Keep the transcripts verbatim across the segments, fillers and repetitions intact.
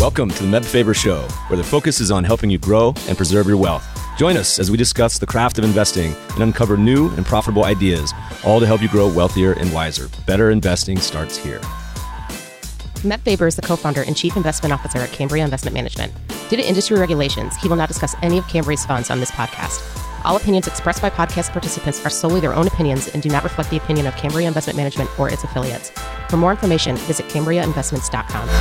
Welcome to the Meb Faber Show, where the focus is on helping you grow and preserve your wealth. Join us as we discuss the craft of investing and uncover new and profitable ideas, all to help you grow wealthier and wiser. Better investing starts here. Meb Faber is the co-founder and chief investment officer at Cambria Investment Management. Due to industry regulations, he will not discuss any of Cambria's funds on this podcast. All opinions expressed by podcast participants are solely their own opinions and do not reflect the opinion of Cambria Investment Management or its affiliates. For more information, visit cambria investments dot com.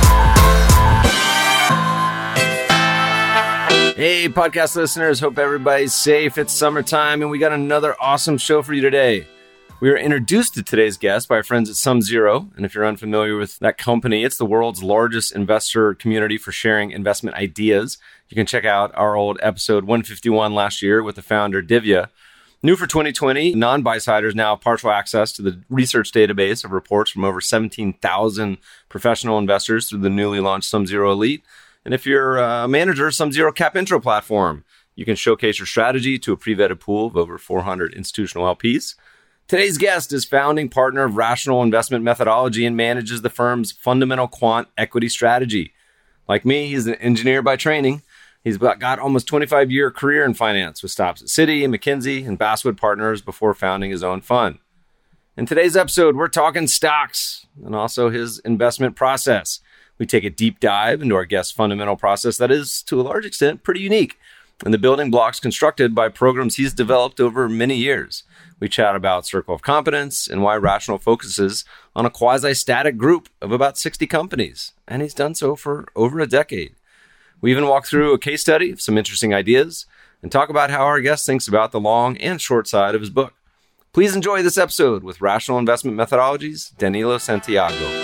Hey, podcast listeners. Hope everybody's safe. It's summertime, and we got another awesome show for you today. We were introduced to today's guest by our friends at SumZero. And if you're unfamiliar with that company, it's the world's largest investor community for sharing investment ideas. You can check out our old episode one fifty-one last year with the founder, Divya. New for twenty twenty, non-buy-siders now have partial access to the research database of reports from over seventeen thousand professional investors through the newly launched SumZero Elite. And if you're a manager, SumZero Cap Intro platform, you can showcase your strategy to a pre-vetted pool of over four hundred institutional L Ps. Today's guest is founding partner of Rational Investment Methodology and manages the firm's fundamental quant equity strategy. Like me, he's an engineer by training. He's got almost twenty-five year career in finance with stops at Citi and McKinsey and Basswood Partners before founding his own fund. In today's episode, we're talking stocks and also his investment process. We take a deep dive into our guest's fundamental process that is, to a large extent, pretty unique, and the building blocks constructed by programs he's developed over many years. We chat about Circle of Competence and why Rational focuses on a quasi-static group of about sixty companies, and he's done so for over a decade. We even walk through a case study of some interesting ideas and talk about how our guest thinks about the long and short side of his book. Please enjoy this episode with Rational Investment Methodology's Danilo Santiago.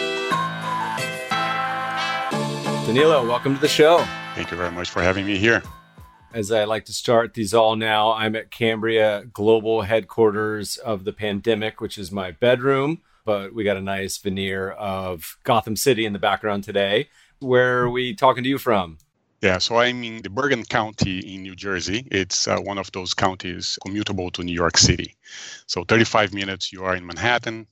Danilo, welcome to the show. Thank you very much for having me here. As I like to start these all now, I'm at Cambria Global Headquarters of the Pandemic, which is my bedroom, but we got a nice veneer of Gotham City in the background today. Where are we talking to you from? Yeah, so I'm in the Bergen County in New Jersey. It's uh, one of those counties commutable to New York City. So thirty-five minutes, you are in Manhattan.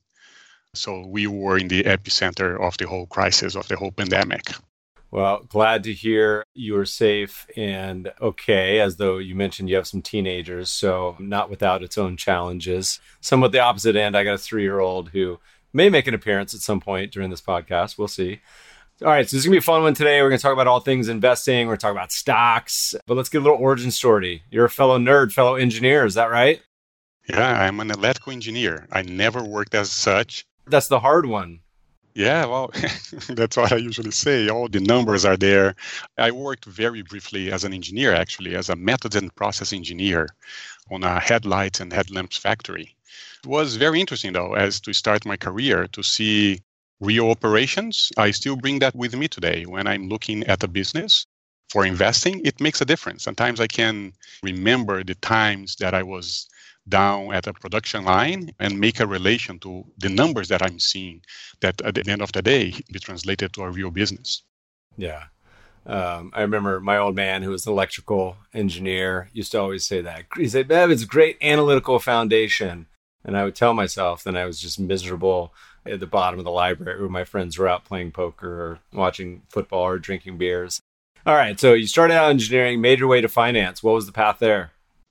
So we were in the epicenter of the whole crisis, of the whole pandemic. Well, glad to hear you are safe and okay, as though you mentioned you have some teenagers, so not without its own challenges. Somewhat the opposite end, I got a three-year-old who may make an appearance at some point during this podcast. We'll see. All right, so this is going to be a fun one today. We're going to talk about all things investing. We're going to talk about stocks, but let's get a little origin story. You're a fellow nerd, fellow engineer, is that right? Yeah, I'm an electrical engineer. I never worked as such. That's the hard one. Yeah, well, that's what I usually say. All the numbers are there. I worked very briefly as an engineer, actually, as a methods and process engineer on a headlights and headlamps factory. It was very interesting, though, as to start my career to see real operations. I still bring that with me today. When I'm looking at a business for investing, it makes a difference. Sometimes I can remember the times that I was down at a production line and make a relation to the numbers that I'm seeing that at the end of the day be translated to a real business. Yeah. Um, I remember my old man, who was an electrical engineer, used to always say that. He said, Bev, it's a great analytical foundation. And I would tell myself, then I was just miserable at the bottom of the library where my friends were out playing poker or watching football or drinking beers. All right. So you started out engineering, made your way to finance. What was the path there?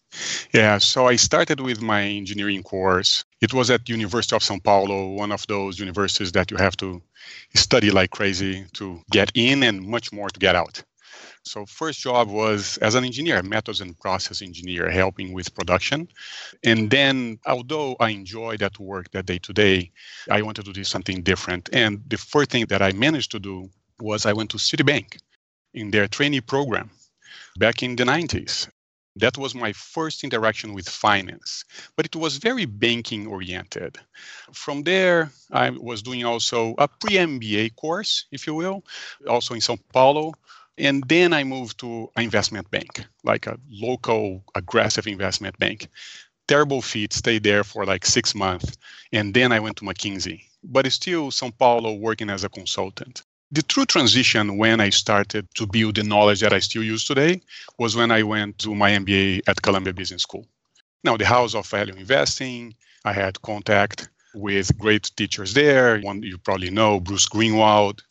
Yeah, so I started with my engineering course. It was at University of São Paulo, one of those universities that you have to study like crazy to get in and much more to get out. So first job was as an engineer, methods and process engineer, helping with production. And then, although I enjoyed that work that day to day, I wanted to do something different. And the first thing that I managed to do was I went to Citibank in their trainee program back in the nineties. That was my first interaction with finance, but it was very banking oriented. From there, I was doing also a pre-M B A course, if you will, also in São Paulo. And then I moved to an investment bank, like a local aggressive investment bank. Terrible feat, stayed there for like six months. And then I went to McKinsey, but still São Paulo working as a consultant. The true transition when I started to build the knowledge that I still use today was when I went to my M B A at Columbia Business School. Now, the House of Value Investing, I had contact with great teachers there. One you probably know, Bruce Greenwald,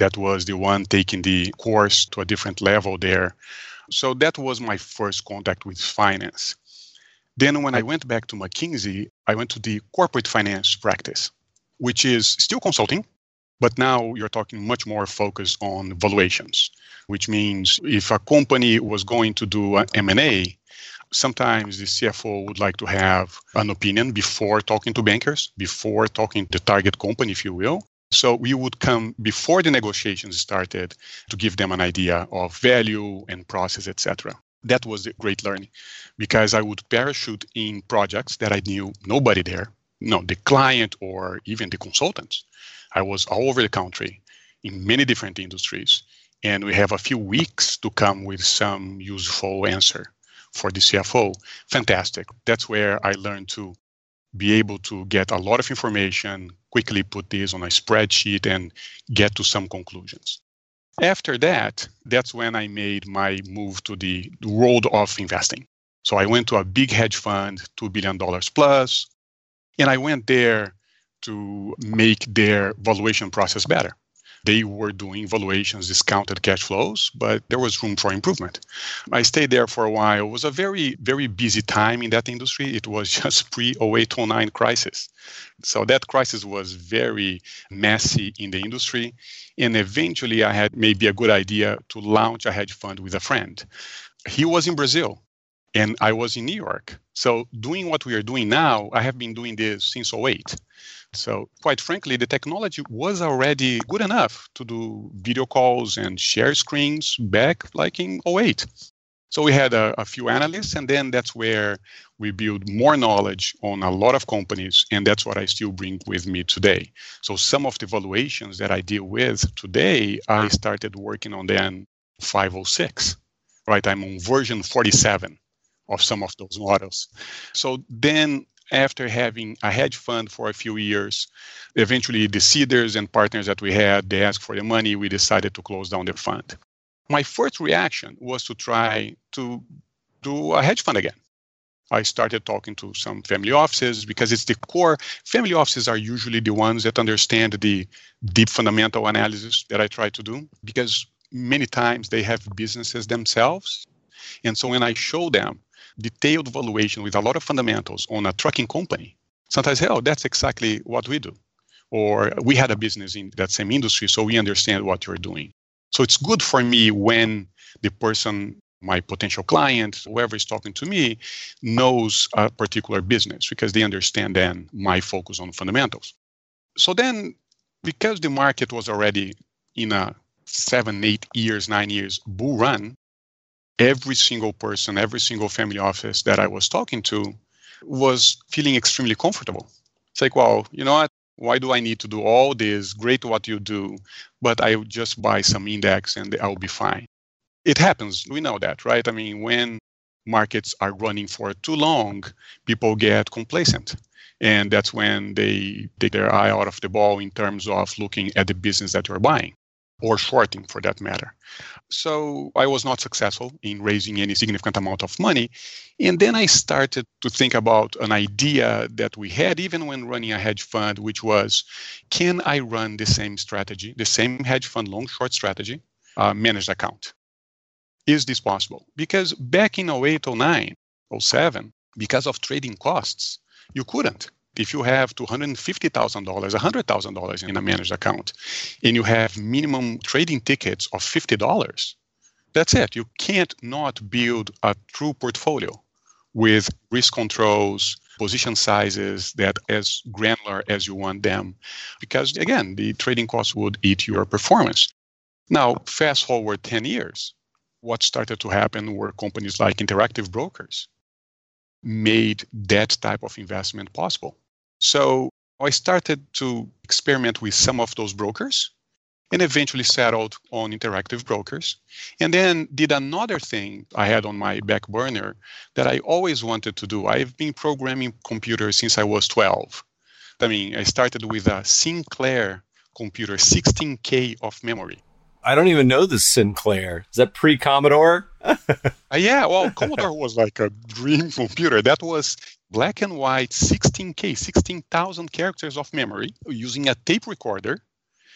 that was the one taking the course to a different level there. So that was my first contact with finance. Then when I went back to McKinsey, I went to the corporate finance practice, which is still consulting, but now you're talking much more focused on valuations, which means if a company was going to do an M and A, sometimes the C F O would like to have an opinion before talking to bankers, before talking to the target company, if you will. So we would come before the negotiations started to give them an idea of value and process, et cetera. That was the great learning because I would parachute in projects that I knew nobody there, no, the client or even the consultants. I was all over the country in many different industries, and we have a few weeks to come with some useful answer for the C F O. Fantastic. That's where I learned to be able to get a lot of information, quickly put this on a spreadsheet and get to some conclusions. After that, that's when I made my move to the world of investing. So I went to a big hedge fund, two billion dollars plus, and I went there to make their valuation process better. They were doing valuations, discounted cash flows, but there was room for improvement. I stayed there for a while. It was a very, very busy time in that industry. It was just pre oh eight oh nine crisis. So that crisis was very messy in the industry. And eventually I had maybe a good idea to launch a hedge fund with a friend. He was in Brazil and I was in New York. So doing what we are doing now, I have been doing this since oh eight. So quite frankly, the technology was already good enough to do video calls and share screens back like in oh eight. So we had a, a few analysts, and then that's where we build more knowledge on a lot of companies, and that's what I still bring with me today. So some of the valuations that I deal with today, I started working on them five oh six, right? I'm on version forty-seven of some of those models. So then after having a hedge fund for a few years, eventually the seeders and partners that we had, they asked for the money, we decided to close down the fund. My first reaction was to try to do a hedge fund again. I started talking to some family offices because it's the core. Family offices are usually the ones that understand the deep fundamental analysis that I try to do because many times they have businesses themselves. And so when I show them detailed valuation with a lot of fundamentals on a trucking company, sometimes, hey, oh, that's exactly what we do. Or we had a business in that same industry, so we understand what you're doing. So it's good for me when the person, my potential client, whoever is talking to me, knows a particular business because they understand then my focus on fundamentals. So then, because the market was already in a seven, eight years, nine years bull run, every single person, every single family office that I was talking to was feeling extremely comfortable. It's like, well, you know what? Why do I need to do all this? Great what you do, but I will just buy some index and I'll be fine. It happens. We know that, right? I mean, when markets are running for too long, people get complacent. And that's when they take their eye out of the ball in terms of looking at the business that you're buying or shorting for that matter. So I was not successful in raising any significant amount of money. And then I started to think about an idea that we had even when running a hedge fund, which was, can I run the same strategy, the same hedge fund long-short strategy, uh, managed account? Is this possible? Because back in oh eight, oh nine, oh seven, because of trading costs, you couldn't. If you have two hundred fifty thousand dollars, one hundred thousand dollars in a managed account, and you have minimum trading tickets of fifty dollars, that's it. You can't not build a true portfolio with risk controls, position sizes that as granular as you want them, because again, the trading costs would eat your performance. Now, fast forward ten years, what started to happen were companies like Interactive Brokers made that type of investment possible. So I started to experiment with some of those brokers and eventually settled on Interactive Brokers. And then did another thing I had on my back burner that I always wanted to do. I've been programming computers since I was twelve. I mean, I started with a Sinclair computer, sixteen K of memory. I don't even know this Sinclair. Is that pre-Commodore? uh, yeah, well, Commodore was like a dream computer. That was black and white, sixteen K, sixteen thousand characters of memory using a tape recorder.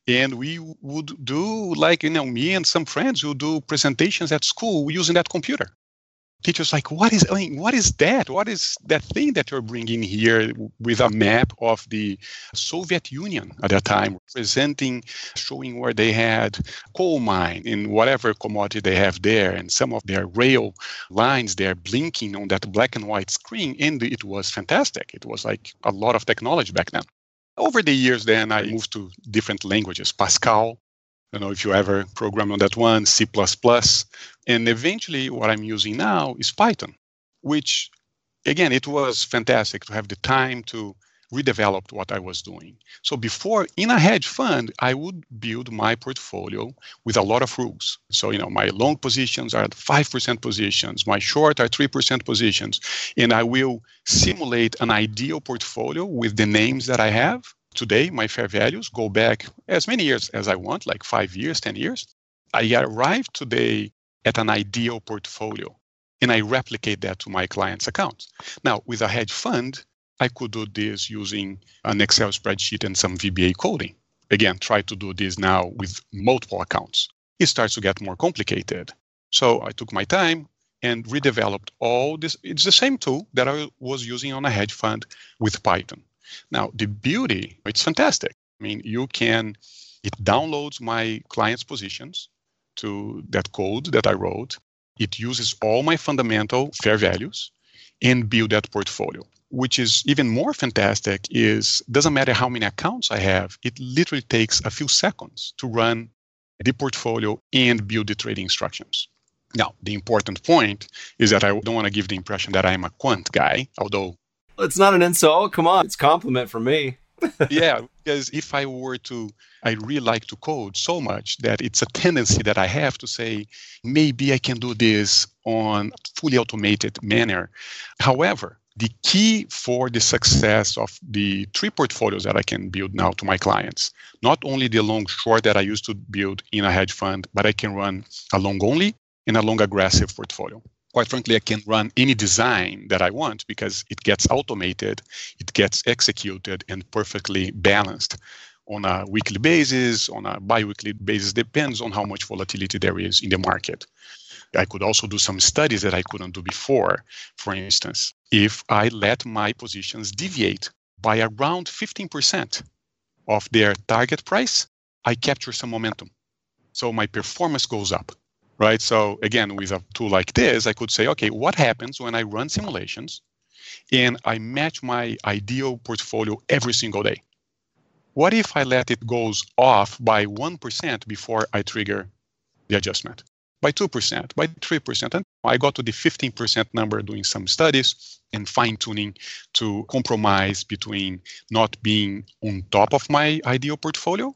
And we would do, like, you know, me and some friends would do presentations at school using that computer. Teachers like, what is, I mean, what is that? What is that thing that you're bringing here with a map of the Soviet Union at that time, presenting, showing where they had coal mine in whatever commodity they have there, and some of their rail lines there blinking on that black and white screen. And it was fantastic. It was like a lot of technology back then. Over the years, then I moved to different languages, Pascal. I don't know if you ever programmed on that one, C plus plus. And eventually what I'm using now is Python, which, again, it was fantastic to have the time to redevelop what I was doing. So before, in a hedge fund, I would build my portfolio with a lot of rules. So, you know, my long positions are five percent positions, my short are three percent positions, and I will simulate an ideal portfolio with the names that I have. Today, my fair values go back as many years as I want, like five years, ten years. I arrive today at an ideal portfolio, and I replicate that to my client's accounts. Now, with a hedge fund, I could do this using an Excel spreadsheet and some V B A coding. Again, try to do this now with multiple accounts. It starts to get more complicated. So I took my time and redeveloped all this. It's the same tool that I was using on a hedge fund with Python. Now, the beauty, it's fantastic. I mean, you can, it downloads my client's positions to that code that I wrote. It uses all my fundamental fair values and build that portfolio. Which is even more fantastic is, doesn't matter how many accounts I have, it literally takes a few seconds to run the portfolio and build the trading instructions. Now, the important point is that I don't want to give the impression that I'm a quant guy, although it's not an insult. Come on. It's a compliment from me. Yeah, because if I were to, I really like to code so much that it's a tendency that I have to say, maybe I can do this on a fully automated manner. However, the key for the success of the three portfolios that I can build now to my clients, not only the long short that I used to build in a hedge fund, but I can run a long only and a long aggressive portfolio. Quite frankly, I can run any design that I want because it gets automated, it gets executed and perfectly balanced on a weekly basis, on a bi-weekly basis, depends on how much volatility there is in the market. I could also do some studies that I couldn't do before. For instance, if I let my positions deviate by around fifteen percent of their target price, I capture some momentum. So my performance goes up, right? So again, with a tool like this, I could say, okay, what happens when I run simulations and I match my ideal portfolio every single day? What if I let it goes off by one percent before I trigger the adjustment? By two percent, by three percent. And I got to the fifteen percent number doing some studies and fine-tuning to compromise between not being on top of my ideal portfolio,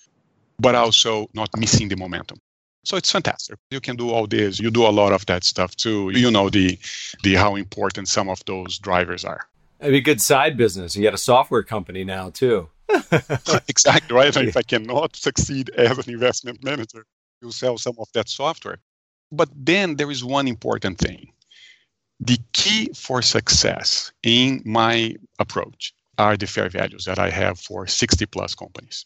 but also not missing the momentum. So it's fantastic. You can do all this. You do a lot of that stuff too. You know the the how important some of those drivers are. It'd be a good side business. You got a software company now too. Exactly, right? If I cannot succeed as an investment manager, you sell some of that software. But then there is one important thing. The key for success in my approach are the fair values that I have for sixty plus companies.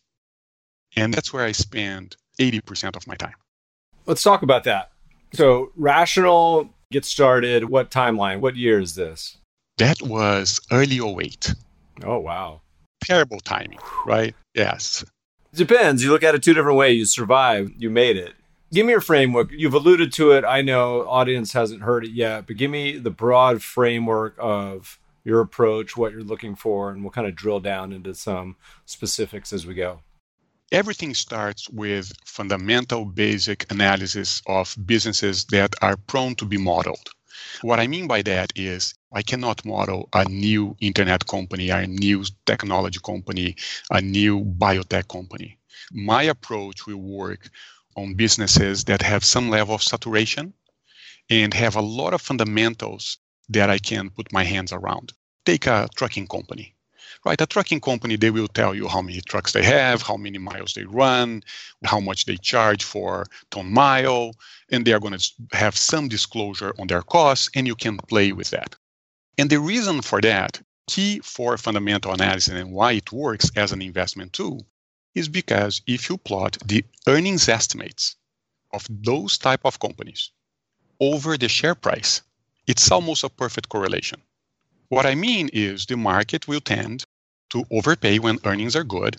And that's where I spend eighty percent of my time. Let's talk about that. So Rational gets started. What timeline? What year is this? That was early oh eight. Oh, wow. Terrible timing, right? Yes. It depends. You look at it two different ways. You survived. You made it. Give me your framework. You've alluded to it. I know audience hasn't heard it yet, but give me the broad framework of your approach, what you're looking for, and we'll kind of drill down into some specifics as we go. Everything starts with fundamental basic analysis of businesses that are prone to be modeled. What I mean by that is I cannot model a new internet company, a new technology company, a new biotech company. My approach will work on businesses that have some level of saturation and have a lot of fundamentals that I can put my hands around. Take a trucking company, right? A trucking company, they will tell you how many trucks they have, how many miles they run, how much they charge for ton mile, and they are going to have some disclosure on their costs, and you can play with that. And the reason for that, key for fundamental analysis and why it works as an investment tool, is because if you plot the earnings estimates of those type of companies over the share price, it's almost a perfect correlation. What I mean is the market will tend to overpay when earnings are good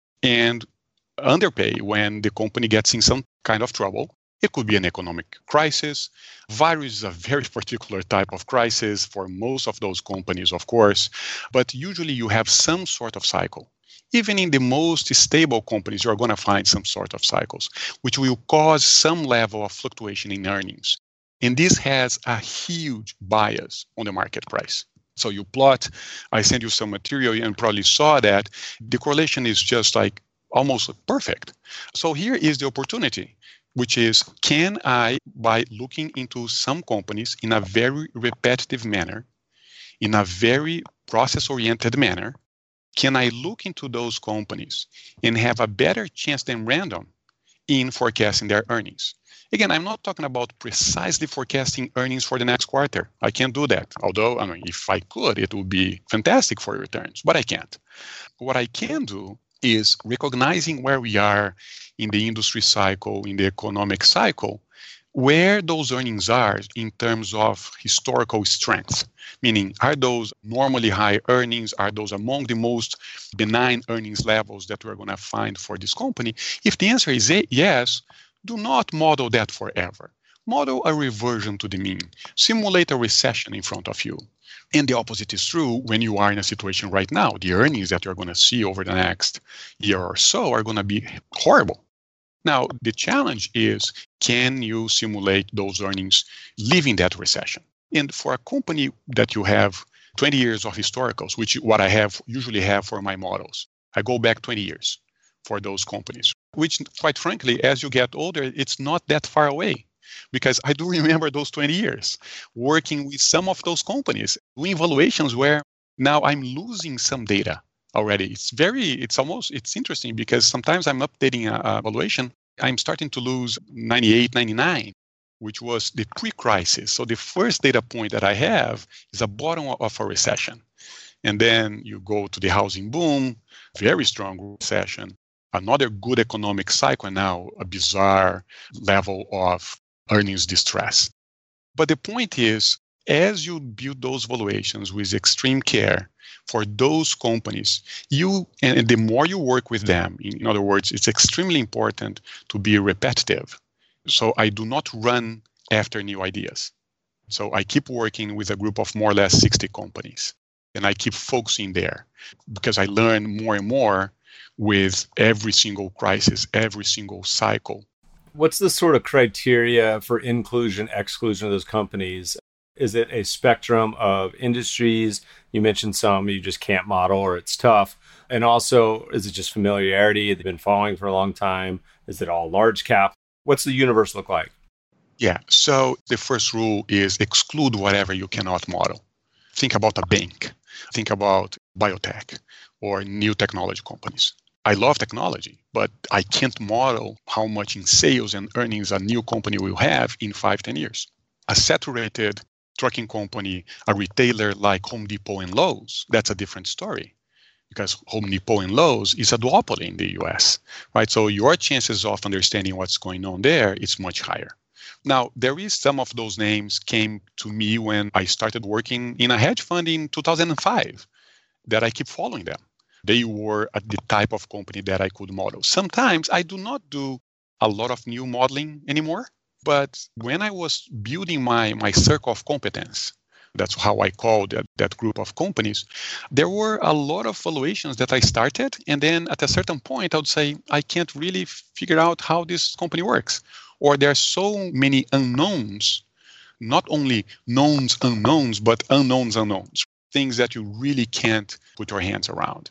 and underpay when the company gets in some kind of trouble. It could be an economic crisis. Virus is a very particular type of crisis for most of those companies, of course, but usually you have some sort of cycle. Even in the most stable companies, you're going to find some sort of cycles, which will cause some level of fluctuation in earnings. And this has a huge bias on the market price. So you plot, I sent you some material and probably saw that the correlation is just like almost perfect. So here is the opportunity, which is, can I, by looking into some companies in a very repetitive manner, in a very process-oriented manner, can I look into those companies and have a better chance than random in forecasting their earnings? Again, I'm not talking about precisely forecasting earnings for the next quarter. I can't do that. Although, I mean, if I could, it would be fantastic for returns, but I can't. What I can do is recognizing where we are in the industry cycle, in the economic cycle, where those earnings are in terms of historical strength. Meaning, are those normally high earnings? Are those among the most benign earnings levels that we're going to find for this company? If the answer is a- yes, do not model that forever. Model a reversion to the mean. Simulate a recession in front of you. And the opposite is true when you are in a situation right now. The earnings that you're going to see over the next year or so are going to be horrible. Now, the challenge is, can you simulate those earnings leaving that recession? And for a company that you have twenty years of historicals, which what I have usually have for my models, I go back twenty years for those companies, which quite frankly, as you get older, it's not that far away. Because I do remember those twenty years working with some of those companies, doing evaluations where now I'm losing some data already. It's very, it's almost, it's interesting because sometimes I'm updating a, a evaluation, I'm starting to lose ninety-eight, ninety-nine, which was the pre-crisis. So the first data point that I have is a bottom of a recession. And then you go to the housing boom, very strong recession, another good economic cycle, and now a bizarre level of earnings distress. But the point is, as you build those valuations with extreme care for those companies, you and the more you work with them, in other words, it's extremely important to be repetitive. So I do not run after new ideas. So I keep working with a group of more or less sixty companies, and I keep focusing there because I learn more and more with every single crisis, every single cycle. What's the sort of criteria for inclusion, exclusion of those companies? Is it a spectrum of industries? You mentioned some you just can't model or it's tough. And also, is it just familiarity? They've been following for a long time. Is it all large cap? What's the universe look like? Yeah, so the first rule is exclude whatever you cannot model. Think about a bank. Think about biotech or new technology companies. I love technology, but I can't model how much in sales and earnings a new company will have in five, ten years. A saturated trucking company, a retailer like Home Depot and Lowe's, that's a different story because Home Depot and Lowe's is a duopoly in the U S, right? So your chances of understanding what's going on there is much higher. Now, there is some of those names came to me when I started working in a hedge fund in two thousand five that I keep following them. They were at the type of company that I could model. Sometimes I do not do a lot of new modeling anymore, but when I was building my, my circle of competence, that's how I call that, that group of companies, there were a lot of valuations that I started. And then at a certain point, I would say, I can't really figure out how this company works. Or there are so many unknowns, not only knowns, unknowns, but unknowns, unknowns, things that you really can't put your hands around.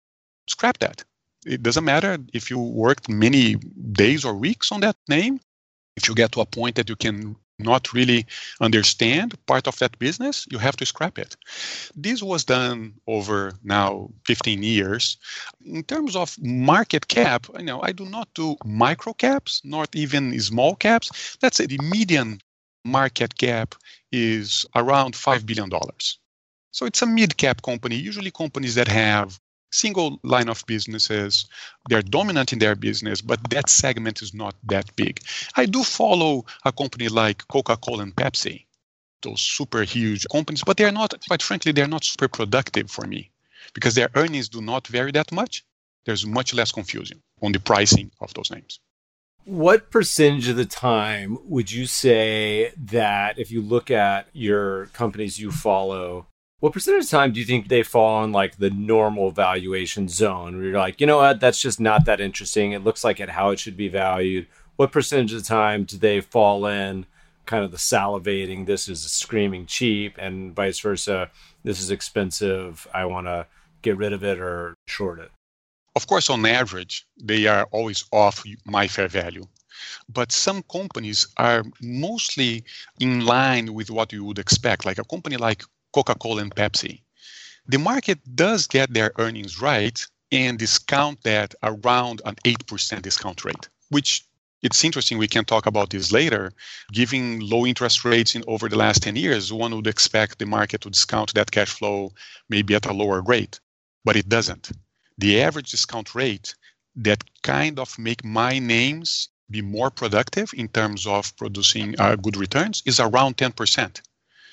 Scrap that. It doesn't matter if you worked many days or weeks on that name. If you get to a point that you can not really understand part of that business, you have to scrap it. This was done over now fifteen years. In terms of market cap, you know, I do not do micro caps, not even small caps. Let's say the median market cap is around five billion dollars. So it's a mid-cap company, usually companies that have single line of businesses. They're dominant in their business, but that segment is not that big. I do follow a company like Coca-Cola and Pepsi, those super huge companies, but they're not, quite frankly, they're not super productive for me because their earnings do not vary that much. There's much less confusion on the pricing of those names. What percentage of the time would you say that if you look at your companies you follow, what percentage of the time do you think they fall in like the normal valuation zone where you're like, you know what, that's just not that interesting. It looks like it how it should be valued. What percentage of the time do they fall in kind of the salivating, this is screaming cheap, and vice versa, this is expensive, I want to get rid of it or short it? Of course, on average, they are always off my fair value. But some companies are mostly in line with what you would expect, like a company like Coca-Cola and Pepsi. The market does get their earnings right and discount that around an eight percent discount rate, which it's interesting. We can talk about this later. Given low interest rates in over the last ten years, one would expect the market to discount that cash flow maybe at a lower rate, but it doesn't. The average discount rate that kind of make my names be more productive in terms of producing uh, good returns is around ten percent.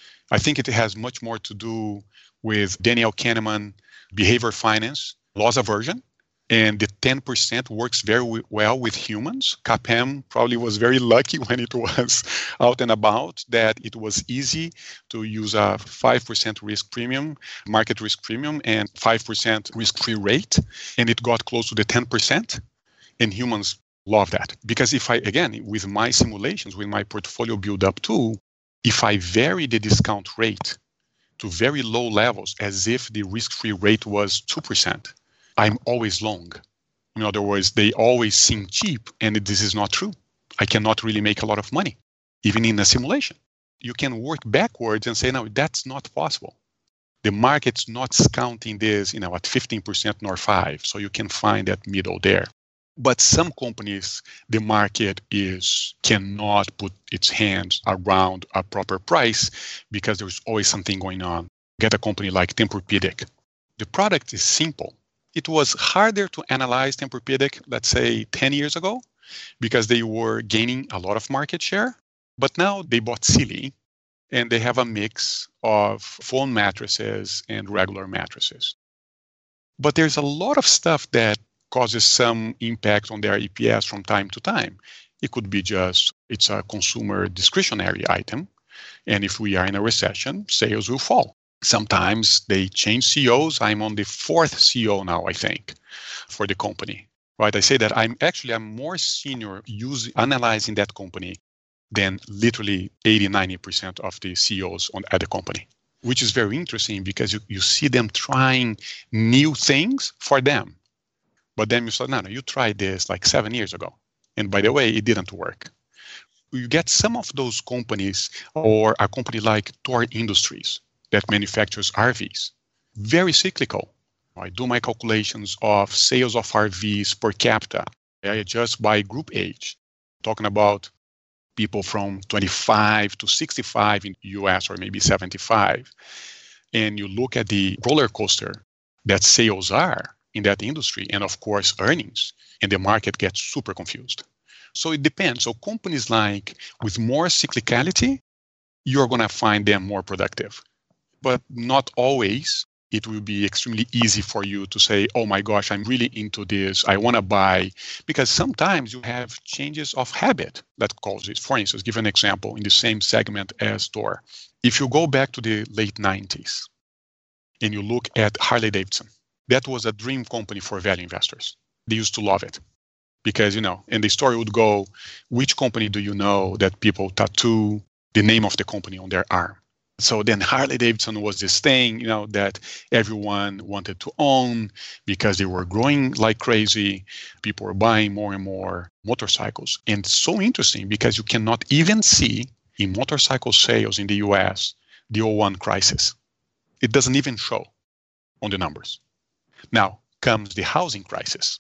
I think it has much more to do with Daniel Kahneman, behavior finance, loss aversion, and the ten percent works very w- well with humans. C A P M probably was very lucky when it was out and about that it was easy to use a five percent risk premium, market risk premium, and five percent risk-free rate, and it got close to the ten percent, and humans love that. Because if I, again, with my simulations, with my portfolio build-up tool, if I vary the discount rate to very low levels, as if the risk-free rate was two percent, I'm always long. In other words, they always seem cheap, and this is not true. I cannot really make a lot of money, even in a simulation. You can work backwards and say, no, that's not possible. The market's not discounting this, you know, at fifteen percent nor five, so you can find that middle there. But some companies, the market is cannot put its hands around a proper price because there's always something going on. Get a company like Tempur-Pedic. The product is simple. It was harder to analyze Tempur-Pedic, let's say ten years ago, because they were gaining a lot of market share. But now they bought Sealy, and they have a mix of foam mattresses and regular mattresses. But there's a lot of stuff that causes some impact on their E P S from time to time. It could be just, it's a consumer discretionary item. And if we are in a recession, sales will fall. Sometimes they change C E Os. I'm on the fourth C E O now, I think, for the company. Right? I say that I'm actually, I'm more senior using, analyzing that company than literally eighty, ninety percent of the C E Os on, at the company, which is very interesting because you, you see them trying new things for them. But then you say, no, no, you tried this like seven years ago. And by the way, it didn't work. You get some of those companies, or a company like Thor Industries that manufactures R Vs, very cyclical. I do my calculations of sales of R Vs per capita. I adjust by group age, talking about people from twenty-five to sixty-five in the U S or maybe seventy-five. And you look at the roller coaster that sales are in that industry, and of course earnings, and the market gets super confused. So it depends. So companies like with more cyclicality, you're going to find them more productive. But not always. It will be extremely easy for you to say, oh my gosh, I'm really into this. I want to buy. Because sometimes you have changes of habit that causes. For instance, give an example in the same segment as Thor. If you go back to the late nineties and you look at Harley Davidson, that was a dream company for value investors. They used to love it. Because, you know, and the story would go, which company do you know that people tattoo the name of the company on their arm? So then Harley Davidson was this thing, you know, that everyone wanted to own because they were growing like crazy. People were buying more and more motorcycles. And it's so interesting because you cannot even see in motorcycle sales in the U S the oh one crisis. It doesn't even show on the numbers. Now comes the housing crisis.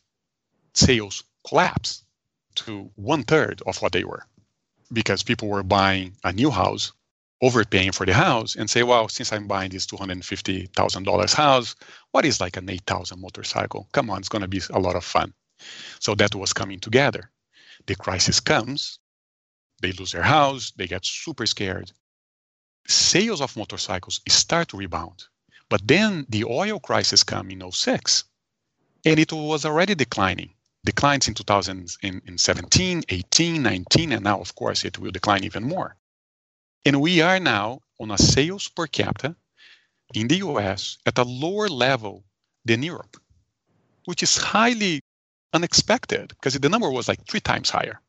Sales collapse to one third of what they were because people were buying a new house overpaying for the house and say, well, since I'm buying this two hundred fifty thousand dollars house, what is like an eight thousand motorcycle? Come on, it's going to be a lot of fun. So that was coming together. The crisis comes, they lose their house, they get super scared. Sales of motorcycles start to rebound. But then the oil crisis came in oh six, and it was already declining. Declines in two thousand seventeen, eighteen, nineteen, and now, of course, it will decline even more. And we are now on a sales per capita in the U S at a lower level than Europe, which is highly unexpected because the number was like three times higher.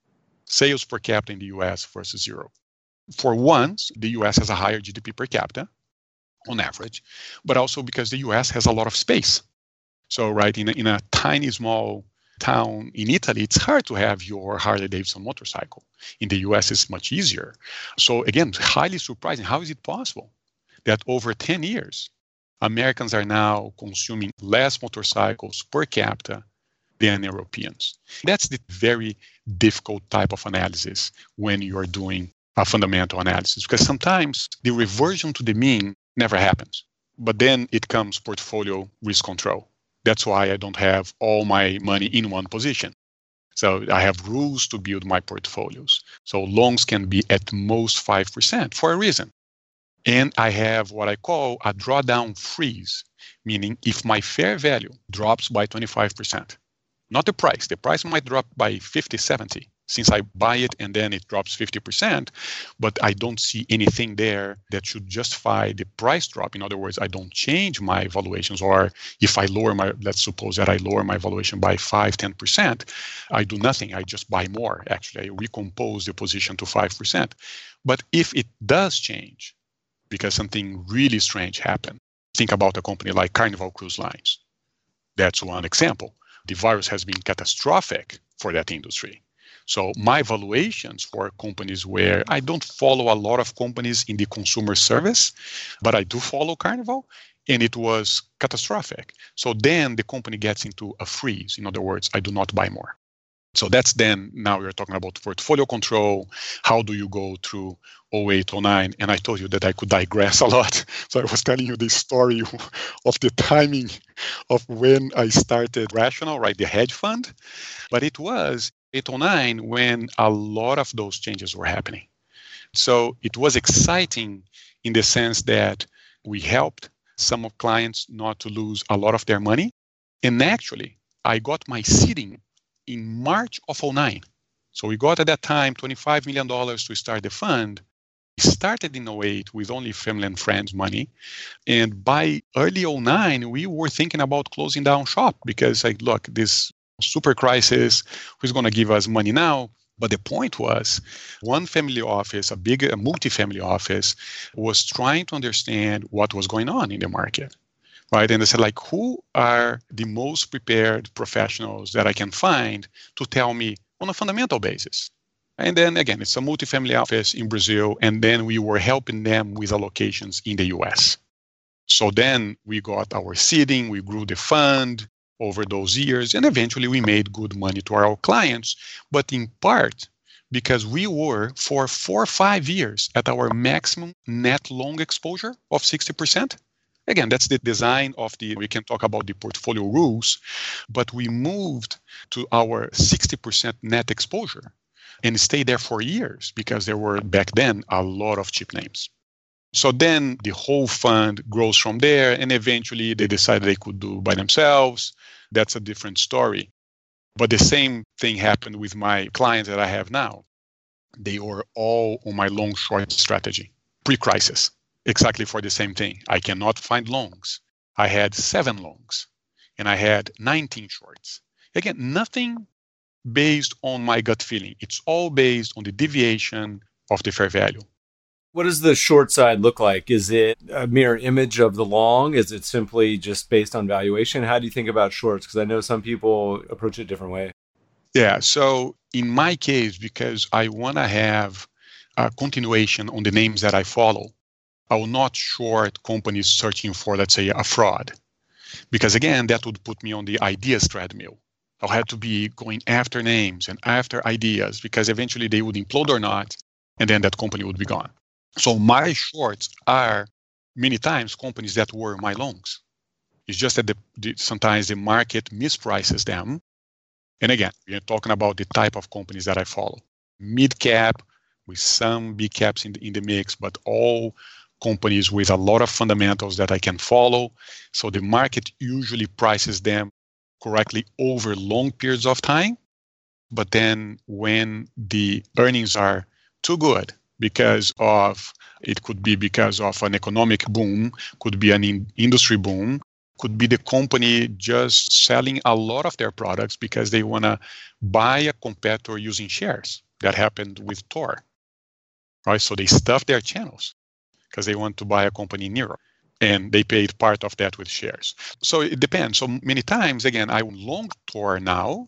Sales per capita in the U S versus Europe. For once, the U S has a higher G D P per capita on average, but also because the U S has a lot of space. So, right, in a, in a tiny, small town in Italy, it's hard to have your Harley-Davidson motorcycle. In the U S, it's much easier. So, again, highly surprising. How is it possible that over ten years, Americans are now consuming less motorcycles per capita than Europeans? That's the very difficult type of analysis when you're doing a fundamental analysis, because sometimes the reversion to the mean never happens. But then it comes portfolio risk control. That's why I don't have all my money in one position. So I have rules to build my portfolios. So longs can be at most five percent for a reason. And I have what I call a drawdown freeze, meaning if my fair value drops by twenty-five percent, not the price, the price might drop by fifty, seventy, since I buy it and then it drops fifty percent, but I don't see anything there that should justify the price drop. In other words, I don't change my valuations, or if I lower my, let's suppose that I lower my valuation by five, ten percent, I do nothing. I just buy more. Actually, I recompose the position to five percent. But if it does change, because something really strange happened, think about a company like Carnival Cruise Lines. That's one example. The virus has been catastrophic for that industry. So my valuations for companies where I don't follow a lot of companies in the consumer service, but I do follow Carnival, and it was catastrophic. So then the company gets into a freeze. In other words, I do not buy more. So that's then, now we're talking about portfolio control. How do you go through oh eight, oh nine? And I told you that I could digress a lot. So I was telling you the story of the timing of when I started Rational, right, the hedge fund. But it was eight oh nine when a lot of those changes were happening. So it was exciting in the sense that we helped some of clients not to lose a lot of their money. And actually, I got my seeding in March of oh nine. So we got at that time twenty-five million dollars to start the fund. We started in oh eight with only family and friends money. And by early oh nine, we were thinking about closing down shop because, like, look, this super crisis, who's going to give us money now? But the point was, one family office, a big a multi-family office, was trying to understand what was going on in the market. Right? And they said, like, who are the most prepared professionals that I can find to tell me on a fundamental basis? And then again, it's a multifamily office in Brazil, and then we were helping them with allocations in the U S. So then we got our seeding, we grew the fund over those years, and eventually we made good money to our clients, but in part because we were for four or five years at our maximum net long exposure of sixty percent. Again, that's the design of the, we can talk about the portfolio rules, but we moved to our sixty percent net exposure and stayed there for years because there were back then a lot of cheap names. So then the whole fund grows from there, and eventually they decided they could do by themselves. That's a different story. But the same thing happened with my clients that I have now. They were all on my long short strategy, pre-crisis. Exactly for the same thing. I cannot find longs. I had seven longs and I had nineteen shorts. Again, nothing based on my gut feeling. It's all based on the deviation of the fair value. What does the short side look like? Is it a mirror image of the long? Is it simply just based on valuation? How do you think about shorts? Because I know some people approach it a different way. Yeah. So in my case, because I want to have a continuation on the names that I follow, I will not short companies searching for, let's say, a fraud. Because again, that would put me on the ideas treadmill. I'll have to be going after names and after ideas because eventually they would implode or not, and then that company would be gone. So my shorts are many times companies that were my longs. It's just that the, the, sometimes the market misprices them. And again, we're talking about the type of companies that I follow. Mid-cap with some big caps in the, in the mix, but all companies with a lot of fundamentals that I can follow. So the market usually prices them correctly over long periods of time. But then when the earnings are too good because of, it could be because of an economic boom, could be an in, industry boom, could be the company just selling a lot of their products because they want to buy a competitor using shares. That happened with Tor, right? So they stuffed their channels because they want to buy a company in Europe, and they paid part of that with shares. So it depends. So many times, again, I long Tor now,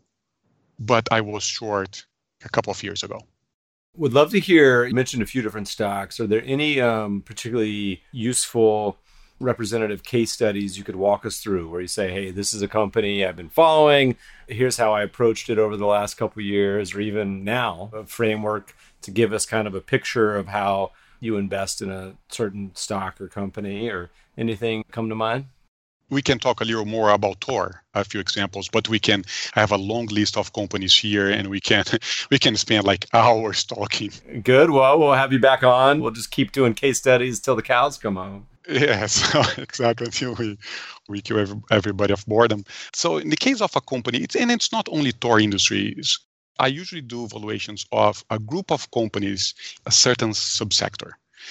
but I was short a couple of years ago. Would love to hear, you mentioned a few different stocks. Are there any um, particularly useful representative case studies you could walk us through where you say, hey, this is a company I've been following. Here's how I approached it over the last couple of years, or even now, a framework to give us kind of a picture of how you invest in a certain stock or company, or anything come to mind? We can talk a little more about Tor, a few examples, but we can have a long list of companies here, and we can we can spend like hours talking. Good. Well, we'll have you back on. We'll just keep doing case studies till the cows come home. Yes, exactly. Until we, we kill every, everybody of boredom. So in the case of a company, it's, and it's not only Tor Industries, I usually do evaluations of a group of companies, a certain subsector.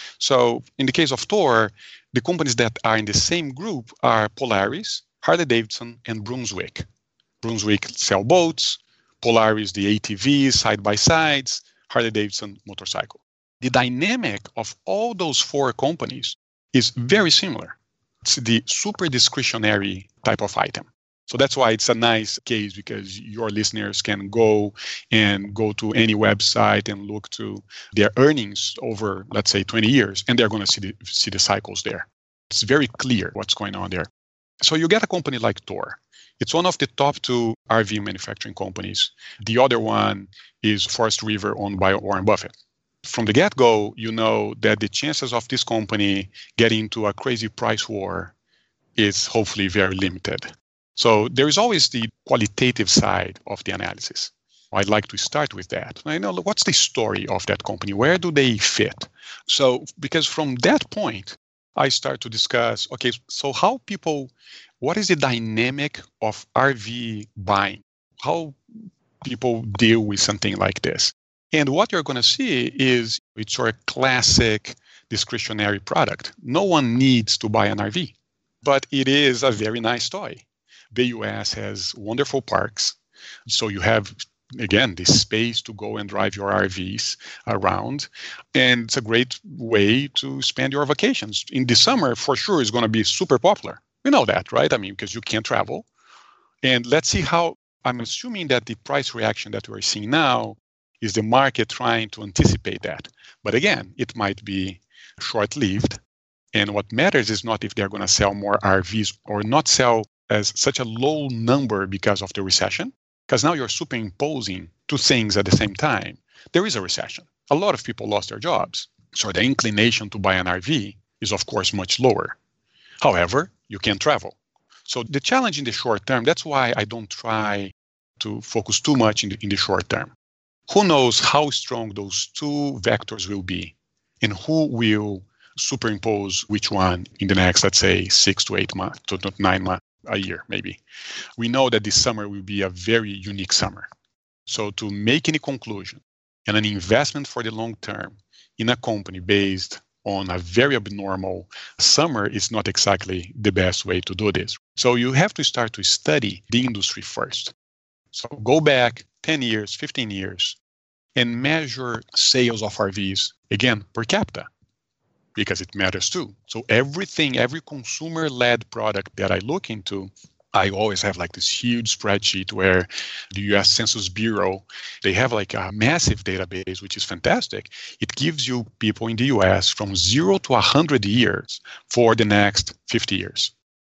So in the case of Tor, the companies that are in the same group are Polaris, Harley-Davidson, and Brunswick. Brunswick sell boats, Polaris the A T Vs, side-by-sides, Harley-Davidson motorcycle. The dynamic of all those four companies is very similar. It's the super discretionary type of item. So that's why it's a nice case, because your listeners can go and go to any website and look to their earnings over, let's say, twenty years, and they're going to see the, see the cycles there. It's very clear what's going on there. So you get a company like Tor. It's one of the top two R V manufacturing companies. The other one is Forest River, owned by Warren Buffett. From the get-go, you know that the chances of this company getting into a crazy price war is hopefully very limited. So there is always the qualitative side of the analysis. I'd like to start with that. I know, what's the story of that company? Where do they fit? So, because from that point, I start to discuss, okay, so how people, what is the dynamic of R V buying? How people deal with something like this? And what you're going to see is it's your classic discretionary product. No one needs to buy an R V, but it is a very nice toy. The U S has wonderful parks. So you have, again, this space to go and drive your R Vs around. And it's a great way to spend your vacations. In the summer, for sure, it's going to be super popular. We know that, right? I mean, because you can't travel. And let's see how, I'm assuming that the price reaction that we're seeing now is the market trying to anticipate that. But again, it might be short-lived. And what matters is not if they're going to sell more R Vs or not sell as such a low number because of the recession, because now you're superimposing two things at the same time. There is a recession. A lot of people lost their jobs. So the inclination to buy an R V is, of course, much lower. However, you can travel. So the challenge in the short term, that's why I don't try to focus too much in the, in the short term. Who knows how strong those two vectors will be, and who will superimpose which one in the next, let's say, six to eight months, to nine months, a year, maybe. We know that this summer will be a very unique summer. So to make any conclusion and an investment for the long term in a company based on a very abnormal summer is not exactly the best way to do this. So you have to start to study the industry first. So go back ten years, fifteen years, and measure sales of R Vs, again, per capita, because it matters too. So everything, every consumer-led product that I look into, I always have like this huge spreadsheet where the U S Census Bureau, they have like a massive database, which is fantastic. It gives you people in the U S from zero to one hundred years for the next fifty years.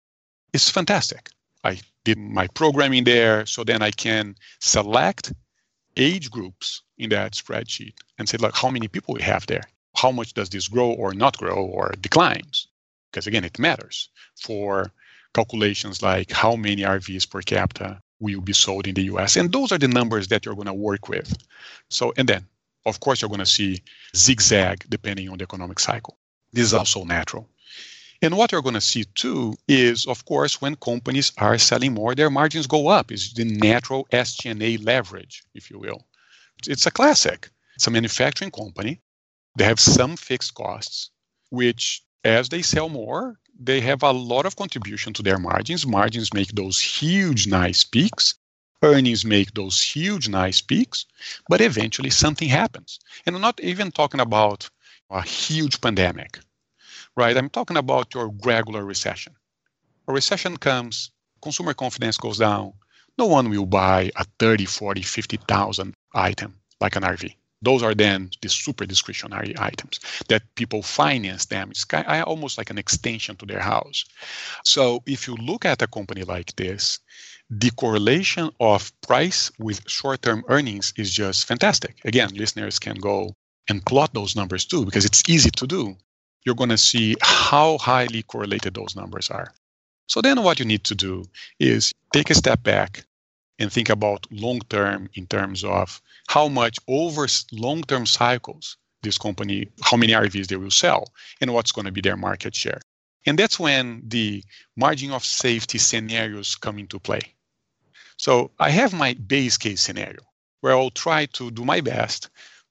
It's fantastic. I did my programming there, so then I can select age groups in that spreadsheet and say, look, how many people we have there? how much does this grow or not grow or declines? Because again, it matters for calculations like how many R Vs per capita will be sold in the U S. And those are the numbers that you're going to work with. So, and then, of course, you're going to see zigzag depending on the economic cycle. This is also natural. And what you're going to see too is, of course, when companies are selling more, their margins go up. It's the natural S G and A leverage, if you will. It's a classic. It's a manufacturing company. They have some fixed costs, which as they sell more, they have a lot of contribution to their margins. Margins make those huge, nice peaks. Earnings make those huge, nice peaks. But eventually something happens. And I'm not even talking about a huge pandemic, right? I'm talking about your regular recession. A recession comes, consumer confidence goes down. No one will buy a thirty, forty, fifty thousand item like an R V. Those are then the super discretionary items that people finance them. It's kind of almost like an extension to their house. So if you look at a company like this, the correlation of price with short-term earnings is just fantastic. Again, listeners can go and plot those numbers too, because it's easy to do. You're going to see how highly correlated those numbers are. So then what you need to do is take a step back and think about long-term in terms of how much over long-term cycles this company, how many R Vs they will sell, and what's going to be their market share. And that's when the margin of safety scenarios come into play. So I have my base case scenario where I'll try to do my best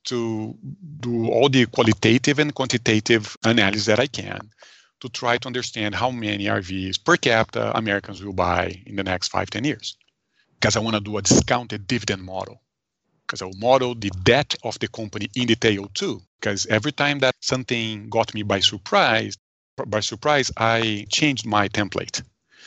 to do all the qualitative and quantitative analysis that I can to try to understand how many R Vs per capita Americans will buy in the next five, ten years. Because I want to do a discounted dividend model. Because I'll model the debt of the company in detail too. Because every time that something got me by surprise, by surprise, I changed my template.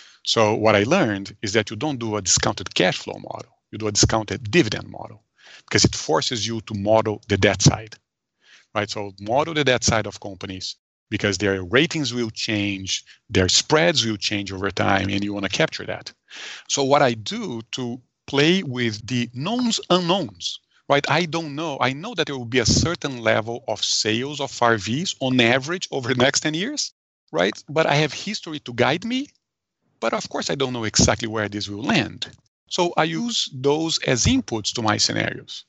So what I learned is that you don't do a discounted cash flow model. You do a discounted dividend model. Because it forces you to model the debt side. Right? So model the debt side of companies because their ratings will change, their spreads will change over time, and you want to capture that. So what I do to play with the knowns unknowns, right? I don't know. I know that there will be a certain level of sales of R Vs on average over the next ten years, right? But I have history to guide me. But of course, I don't know exactly where this will land. So I use those as inputs to my scenarios.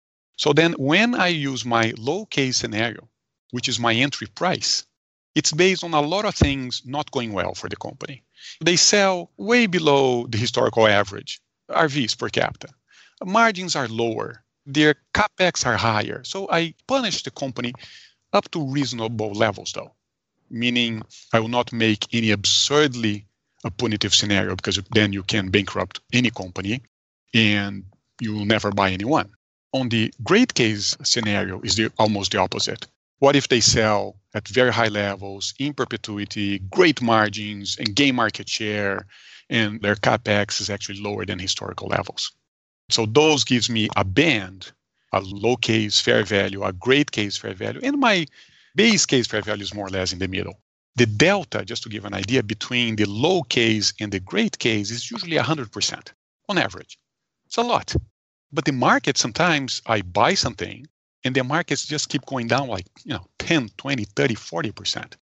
So then when I use my low case scenario, which is my entry price, it's based on a lot of things not going well for the company. They sell way below the historical average, R Vs per capita. Margins are lower. Their capex are higher. So I punish the company up to reasonable levels, though, meaning I will not make any absurdly a punitive scenario because then you can bankrupt any company and you will never buy anyone. On the great case scenario is the, almost the opposite. What if they sell at very high levels, in perpetuity, great margins, and gain market share, and their capex is actually lower than historical levels? So those gives me a band, a low case fair value, a great case fair value, and my base case fair value is more or less in the middle. The delta, just to give an idea, between the low case and the great case is usually one hundred percent on average. It's a lot. But the market, sometimes I buy something, and the markets just keep going down like, you know, ten, twenty, thirty, forty percent.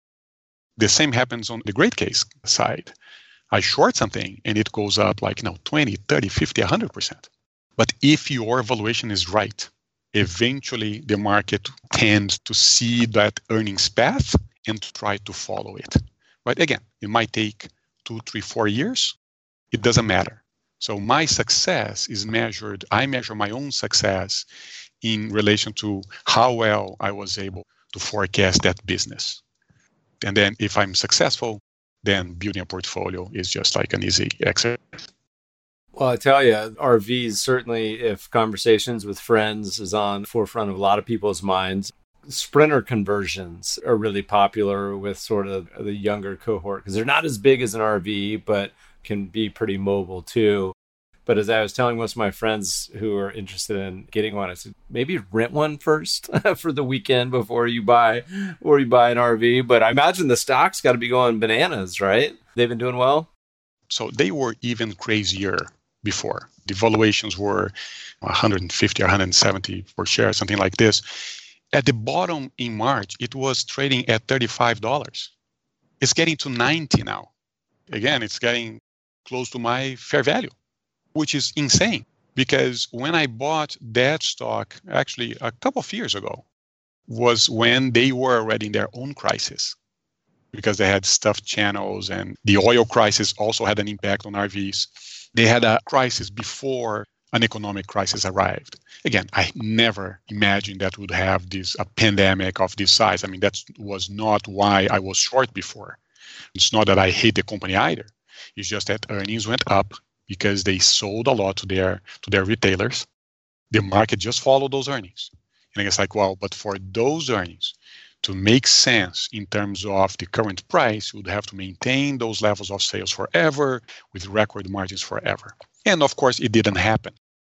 The same happens on the great case side. I short something and it goes up like, you know, twenty, thirty, fifty, one hundred percent. But if your valuation is right, eventually the market tends to see that earnings path and to try to follow it. Right? Again, it might take two, three, four years. It doesn't matter. So my success is measured, I measure my own success in relation to how well I was able to forecast that business. And then if I'm successful, then building a portfolio is just like an easy exercise. Well, I tell you, R Vs, certainly if conversations with friends is on the forefront of a lot of people's minds, Sprinter conversions are really popular with sort of the younger cohort because they're not as big as an R V, but can be pretty mobile too. But as I was telling most of my friends who are interested in getting one, I said, maybe rent one first for the weekend before you buy or you buy an R V. But I imagine the stock's got to be going bananas, right? They've been doing well. So they were even crazier before. The valuations were one hundred fifty or one hundred seventy per share, something like this. At the bottom in March, it was trading at thirty-five dollars. It's getting to ninety now. Again, it's getting close to my fair value, which is insane. Because when I bought that stock, actually a couple of years ago, was when they were already in their own crisis. Because they had stuffed channels, and the oil crisis also had an impact on R Vs. They had a crisis before an economic crisis arrived. Again, I never imagined that would have this a pandemic of this size. I mean, that was not why I was short before. It's not that I hate the company either. It's just that earnings went up because they sold a lot to their to their retailers. The market just followed those earnings. And it's like, well, but for those earnings to make sense in terms of the current price, you would have to maintain those levels of sales forever with record margins forever. And of course, it didn't happen.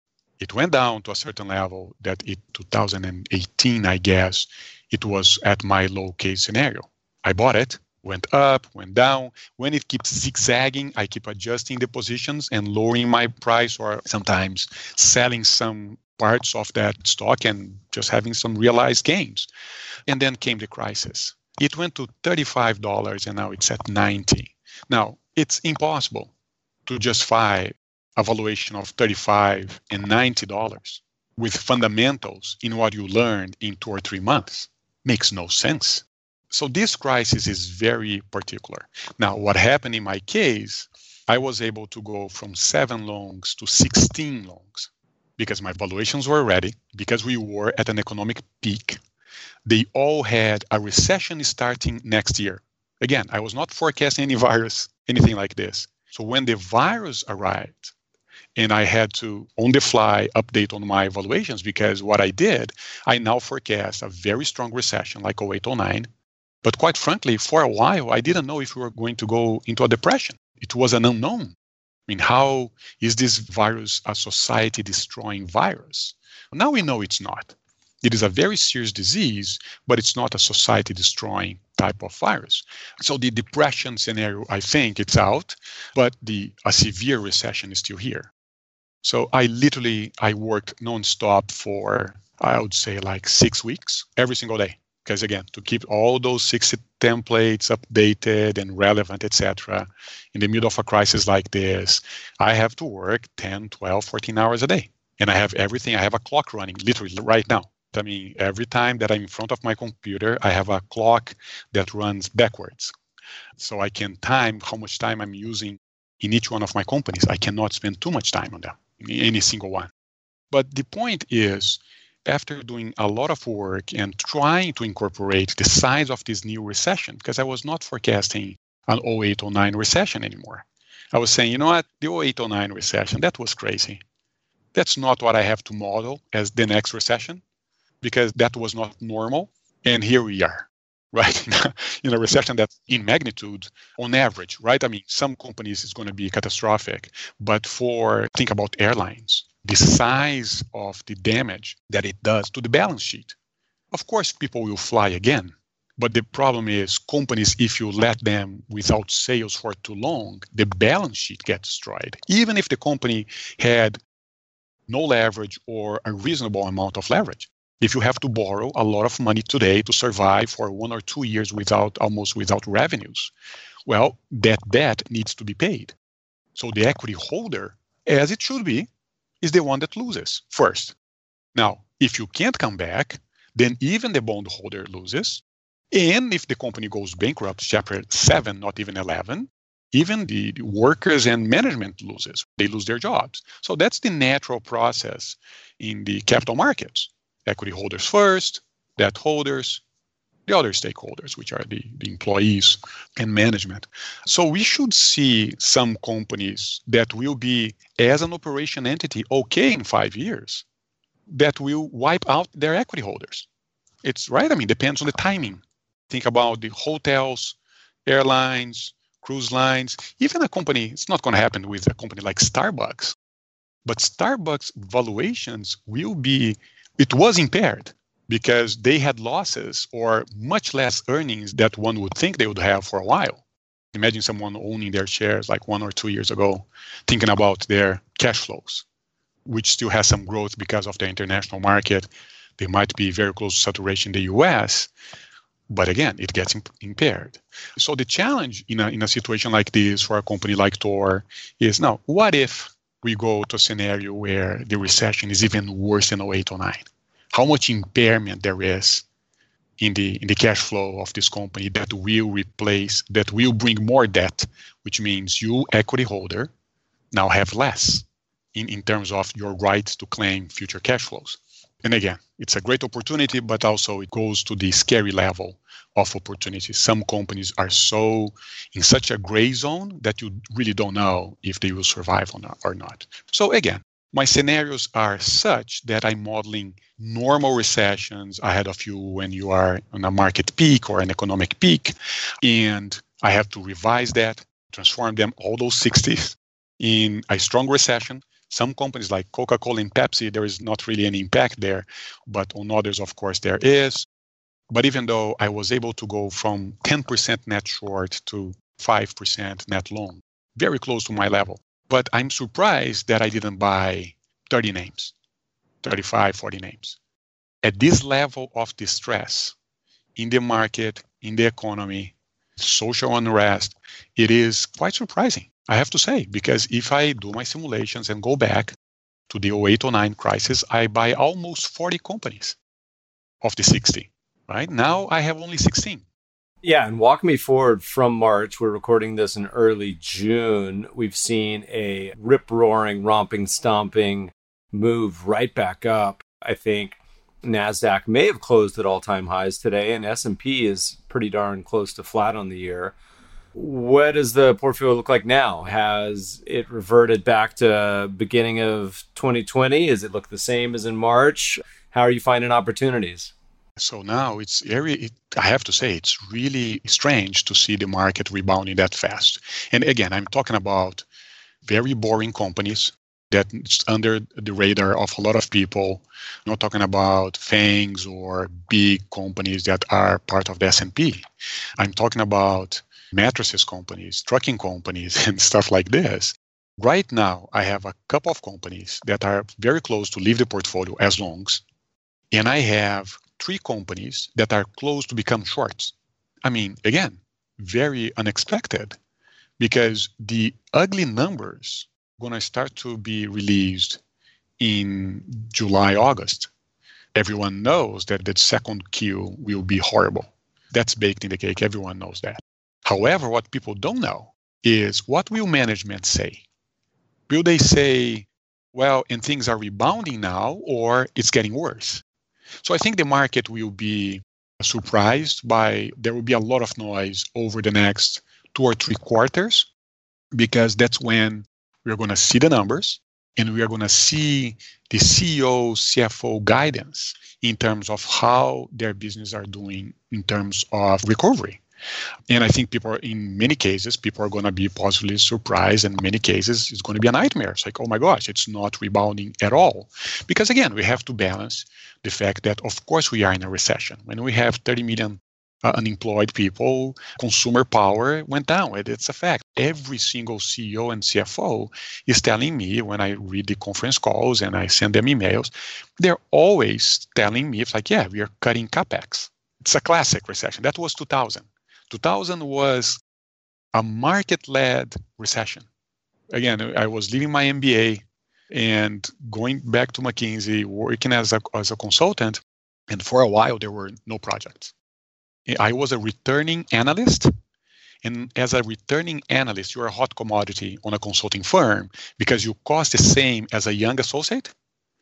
It went down to a certain level that in two thousand eighteen, I guess, it was at my low case scenario. I bought it, went up, went down. When it keeps zigzagging, I keep adjusting the positions and lowering my price, or sometimes selling some parts of that stock and just having some realized gains. And then came the crisis. It went to thirty-five dollars and now it's at ninety dollars. Now, it's impossible to justify a valuation of thirty-five dollars and ninety dollars with fundamentals in what you learned in two or three months. Makes no sense. So this crisis is very particular. Now, what happened in my case, I was able to go from seven longs to sixteen longs because my valuations were ready, because we were at an economic peak. They all had a recession starting next year. Again, I was not forecasting any virus, anything like this. So when the virus arrived, and I had to, on the fly, update on my valuations, because what I did, I now forecast a very strong recession like oh eight, oh nine. But quite frankly, for a while, I didn't know if we were going to go into a depression. It was an unknown. I mean, how is this virus a society-destroying virus? Now we know it's not. It is a very serious disease, but it's not a society-destroying type of virus. So the depression scenario, I think it's out, but the a severe recession is still here. So I literally, I worked nonstop for, I would say, like six weeks, every single day. Because again, to keep all those sixty templates updated and relevant, et cetera, in the middle of a crisis like this, I have to work ten, twelve, fourteen hours a day. And I have everything, I have a clock running literally right now. I mean, every time that I'm in front of my computer, I have a clock that runs backwards. So I can time how much time I'm using in each one of my companies. I cannot spend too much time on them, in any single one. But the point is, after doing a lot of work and trying to incorporate the size of this new recession, because I was not forecasting an oh eight, oh nine recession anymore. I was saying, you know what, the oh eight, oh nine recession, that was crazy. That's not what I have to model as the next recession, because that was not normal. And here we are, right? In a recession that's in magnitude on average, right? I mean, some companies is going to be catastrophic, but for, think about airlines, the size of the damage that it does to the balance sheet. Of course, people will fly again. But the problem is companies, if you let them without sales for too long, the balance sheet gets destroyed. Even if the company had no leverage or a reasonable amount of leverage. If you have to borrow a lot of money today to survive for one or two years without almost without revenues, well, that debt needs to be paid. So the equity holder, as it should be, is the one that loses first. Now, if you can't come back, then even the bondholder loses. And if the company goes bankrupt, chapter seven, not even eleven, even the workers and management loses. They lose their jobs. So that's the natural process in the capital markets. Equity holders first, debt holders, the other stakeholders, which are the, the employees and management. So we should see some companies that will be, as an operation entity, okay in five years, that will wipe out their equity holders. It's right. I mean, depends on the timing. Think about the hotels, airlines, cruise lines, even a company. It's not going to happen with a company like Starbucks, but Starbucks valuations will be, it was impaired because they had losses or much less earnings that one would think they would have for a while. Imagine someone owning their shares like one or two years ago, thinking about their cash flows, which still has some growth because of the international market. They might be very close to saturation in the U S, but again, it gets imp- impaired. So the challenge in a, in a situation like this for a company like Tor is, now, what if we go to a scenario where the recession is even worse than oh eight, oh nine? How much impairment there is in the in the cash flow of this company that will replace, that will bring more debt, which means you, equity holder, now have less in, in terms of your rights to claim future cash flows. And again, it's a great opportunity, but also it goes to the scary level of opportunity. Some companies are so in such a gray zone that you really don't know if they will survive or not. Or not. So again, my scenarios are such that I'm modeling normal recessions ahead of you when you are on a market peak or an economic peak. And I have to revise that, transform them, all those sixties, in a strong recession. Some companies like Coca-Cola and Pepsi, there is not really any impact there, but on others, of course, there is. But even though I was able to go from ten percent net short to five percent net long, very close to my level. But I'm surprised that I didn't buy thirty names, thirty-five, forty names. At this level of distress in the market, in the economy, social unrest, it is quite surprising, I have to say, because if I do my simulations and go back to the oh eight, oh nine crisis, I buy almost forty companies of the sixty. Right now, I have only sixteen. Yeah, and walk me forward from March. We're recording this in early June. We've seen a rip-roaring, romping, stomping move right back up. I think NASDAQ may have closed at all-time highs today, and S and P is pretty darn close to flat on the year. What does the portfolio look like now? Has it reverted back to beginning of twenty twenty? Does it look the same as in March? How are you finding opportunities? So now it's very, it, I have to say, it's really strange to see the market rebounding that fast. And again, I'm talking about very boring companies that's under the radar of a lot of people. I'm not talking about FANGs or big companies that are part of the S and P. I'm talking about mattresses companies, trucking companies, and stuff like this. Right now, I have a couple of companies that are very close to leave the portfolio as longs, and I have three companies that are close to become shorts. I mean, again, very unexpected, because the ugly numbers are going to start to be released in July, August. Everyone knows that the second Q will be horrible. That's baked in the cake. Everyone knows that. However, what people don't know is, what will management say? Will they say, well, and things are rebounding now, or it's getting worse? So I think the market will be surprised by, there will be a lot of noise over the next two or three quarters, because that's when we're going to see the numbers and we are going to see the C E O, C F O guidance in terms of how their business are doing in terms of recovery. And I think people are, in many cases, people are going to be positively surprised. In many cases, it's going to be a nightmare. It's like, oh my gosh, it's not rebounding at all. Because again, we have to balance the fact that, of course, we are in a recession. When we have thirty million uh, unemployed people, consumer power went down. It, it's a fact. Every single C E O and C F O is telling me, when I read the conference calls and I send them emails, they're always telling me, it's like, yeah, we are cutting capex. It's a classic recession. That was two thousand. two thousand was a market-led recession. Again, I was leaving my M B A and going back to McKinsey, working as a, as a consultant, and for a while there were no projects. I was a returning analyst, and as a returning analyst, you're a hot commodity on a consulting firm because you cost the same as a young associate,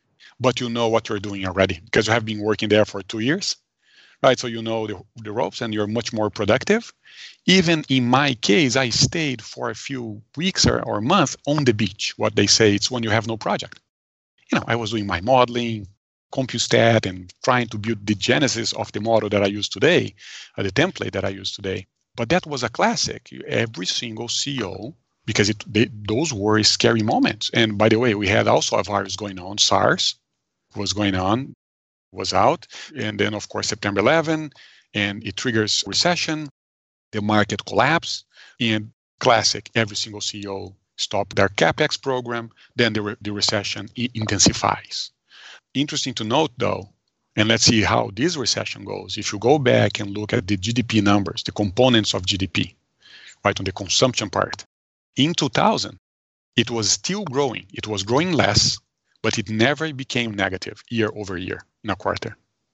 but you know what you're doing already because you have been working there for two years. Right, so you know the, the ropes and you're much more productive. Even in my case, I stayed for a few weeks or, or a month on the beach. What they say, it's when you have no project. You know, I was doing my modeling, CompuStat, and trying to build the genesis of the model that I use today, uh, the template that I use today. But that was a classic. Every single C E O, because it, they, those were scary moments. And by the way, we had also a virus going on, SARS was going on. was out. And then, of course, September eleventh, and it triggers recession. The market collapse. And classic, every single C E O stopped their CapEx program. Then the, re- the recession intensifies. Interesting to note, though, And let's see how this recession goes. If you go back and look at the G D P numbers, the components of G D P, right, on the consumption part, in two thousand, it was still growing. It was growing less, but it never became negative year over year in a quarter.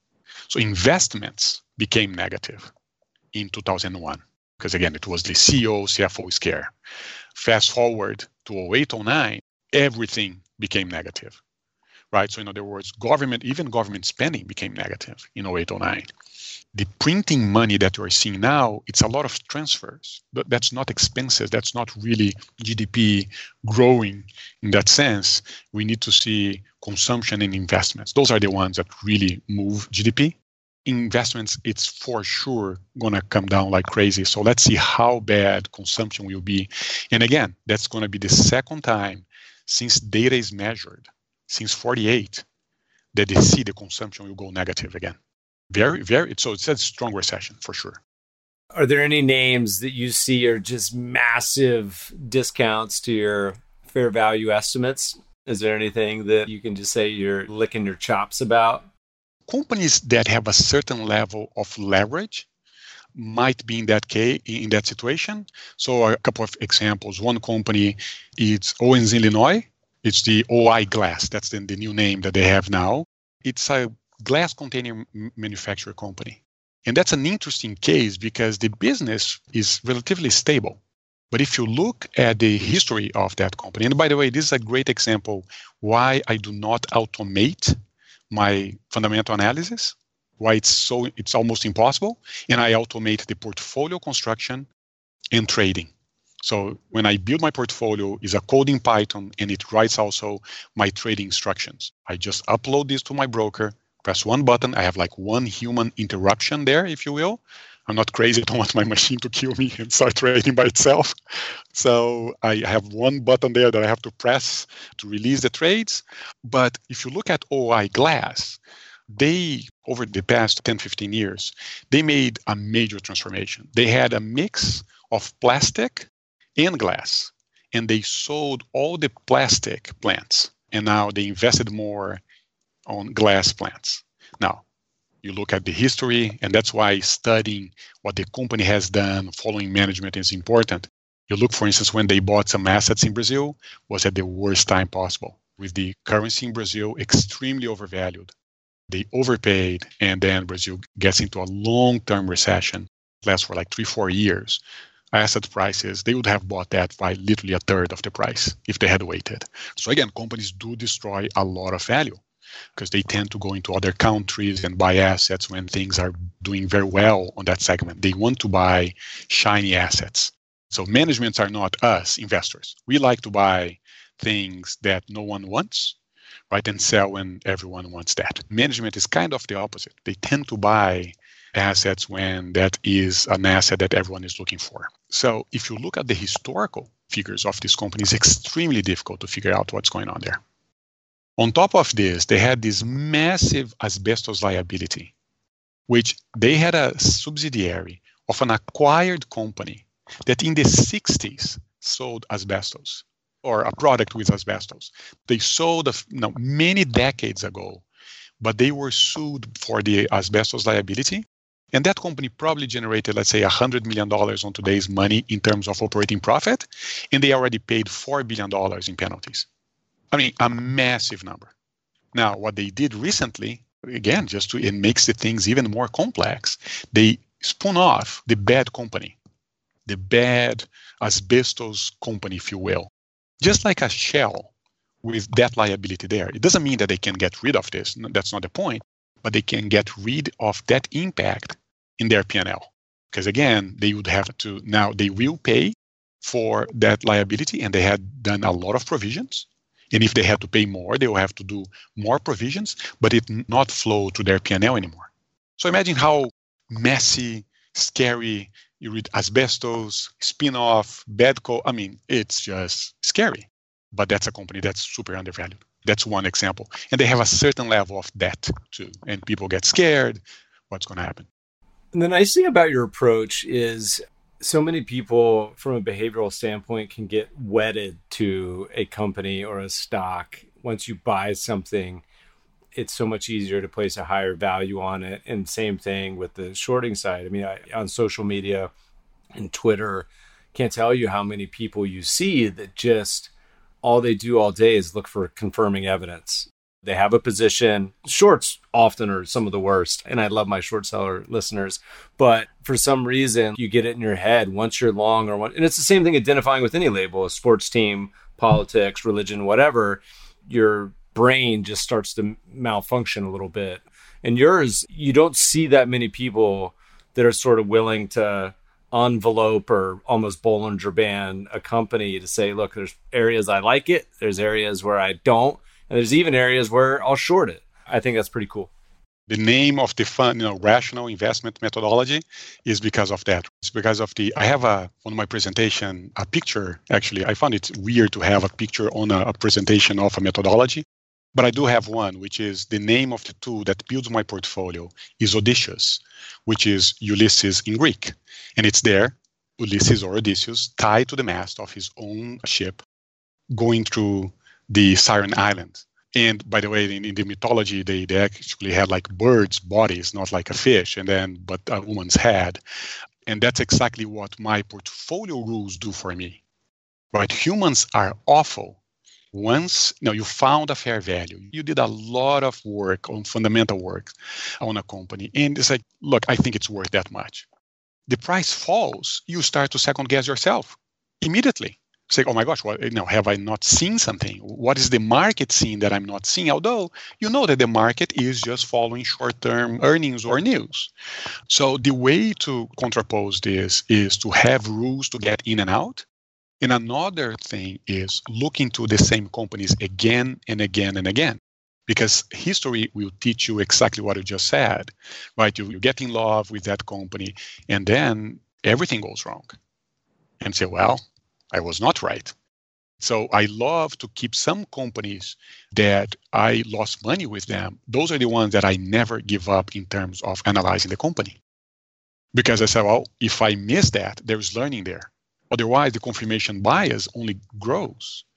So investments became negative in two thousand one, because again, it was the C E O, C F O scare. Fast forward to oh eight, oh nine, everything became negative, right? So in other words, government, even government spending became negative in oh eight, oh nine. The printing money that you're seeing now, it's a lot of transfers. But that's not expenses. That's not really G D P growing in that sense. We need to see consumption and investments. Those are the ones that really move G D P. Investments, it's for sure going to come down like crazy. So let's see how bad consumption will be. And again, that's going to be the second time since data is measured, since forty-eight, that they see the consumption will go negative again. Very, very, so it's a strong recession for sure. Are there any names that you see are just massive discounts to your fair value estimates? Is there anything that you can just say you're licking your chops about? Companies that have a certain level of leverage might be in that case, in that situation. So a couple of examples. One company, it's Owens, Illinois. It's the O I Glass. That's the, the new name that they have now. It's a glass container manufacturer company. And that's an interesting case because the business is relatively stable. But if you look at the history of that company, and by the way, this is a great example why I do not automate my fundamental analysis, why it's so it's almost impossible, and I automate the portfolio construction and trading. So when I build my portfolio, is a code in Python, and it writes also my trading instructions. I just upload this to my broker, press one button. I have like one human interruption there, if you will. I'm not crazy. I don't want my machine to kill me and start trading by itself. So I have one button there that I have to press to release the trades. But if you look at O I Glass, they, over the past ten, fifteen years, they made a major transformation. They had a mix of plastic and glass, and they sold all the plastic plants. And now they invested more on glass plants. Now, you look at the history, and that's why studying what the company has done, following management is important. You look, for instance, when they bought some assets in Brazil, was at the worst time possible. With the currency in Brazil extremely overvalued. They overpaid, and then Brazil gets into a long-term recession, lasts for like three, four years. Asset prices, they would have bought that by literally a third of the price if they had waited. So again, companies do destroy a lot of value, because they tend to go into other countries and buy assets when things are doing very well on that segment. They want to buy shiny assets. So managements are not us, investors. We like to buy things that no one wants, right, and sell when everyone wants that. Management is kind of the opposite. They tend to buy assets when that is an asset that everyone is looking for. So if you look at the historical figures of this company, it's extremely difficult to figure out what's going on there. On top of this, they had this massive asbestos liability, which they had a subsidiary of an acquired company that in the sixties sold asbestos, or a product with asbestos. They sold you know, many decades ago, but they were sued for the asbestos liability. And that company probably generated, let's say, one hundred million dollars on today's money in terms of operating profit, and they already paid four billion dollars in penalties. I mean, a massive number. Now, what they did recently, again, just to, it makes the things even more complex, they spun off the bad company, the bad asbestos company, if you will, just like a shell with that liability there. It doesn't mean that they can get rid of this. That's not the point, but they can get rid of that impact in their P and L. Because again, they would have to, now they will pay for that liability, and they had done a lot of provisions. And if they have to pay more, they will have to do more provisions, but it not flow to their P and L anymore. So imagine how messy, scary, you read asbestos, spin-off, bad co. I mean, it's just scary. But that's a company that's super undervalued. That's one example. And they have a certain level of debt too. And people get scared. What's going to happen? And the nice thing about your approach is so many people from a behavioral standpoint can get wedded to a company or a stock once you buy something. it's so much easier to place a higher value on it. And same thing with the shorting side. I mean, I, on social media and Twitter, can't tell you how many people you see that just all they do all day is look for confirming evidence. They have a position. Shorts often are some of the worst. And I love my short seller listeners. But for some reason, you get it in your head once you're long or one. And it's the same thing identifying with any label, a sports team, politics, religion, whatever. Your brain just starts to malfunction a little bit. And yours, you don't see that many people that are sort of willing to envelope or almost Bollinger Band a company to say, look, there's areas I like it. There's areas where I don't. And there's even areas where I'll short it. I think that's pretty cool. The name of the fund, you know, rational investment methodology is because of that. It's because of the, I have a, on my presentation, a picture, actually. I found it weird to have a picture on a, a presentation of a methodology, but I do have one, which is the name of the tool that builds my portfolio is Odysseus, which is Ulysses in Greek. And it's there, Ulysses or Odysseus, tied to the mast of his own ship, going through the Siren Island. And by the way, in, in the mythology, they, they actually had like birds' bodies, not like a fish, and then but a woman's head. And that's exactly what my portfolio rules do for me. Right? Humans are awful. Once you know you found a fair value, you did a lot of work on fundamental work on a company, and it's like, look, I think it's worth that much. The price falls, you start to second guess yourself immediately. Say, oh my gosh, well, you know, have I not seen something? What is the market seeing that I'm not seeing? Although you know that the market is just following short-term earnings or news. So the way to contrapose this is to have rules to get in and out. And another thing is look into the same companies again and again and again. Because history will teach you exactly what you just said, right? You, you get in love with that company, and then everything goes wrong. And say, well, I was not right. So I love to keep some companies that I lost money with them. Those are the ones that I never give up in terms of analyzing the company. Because I said, well, if I miss that, there's learning there. Otherwise, the confirmation bias only grows.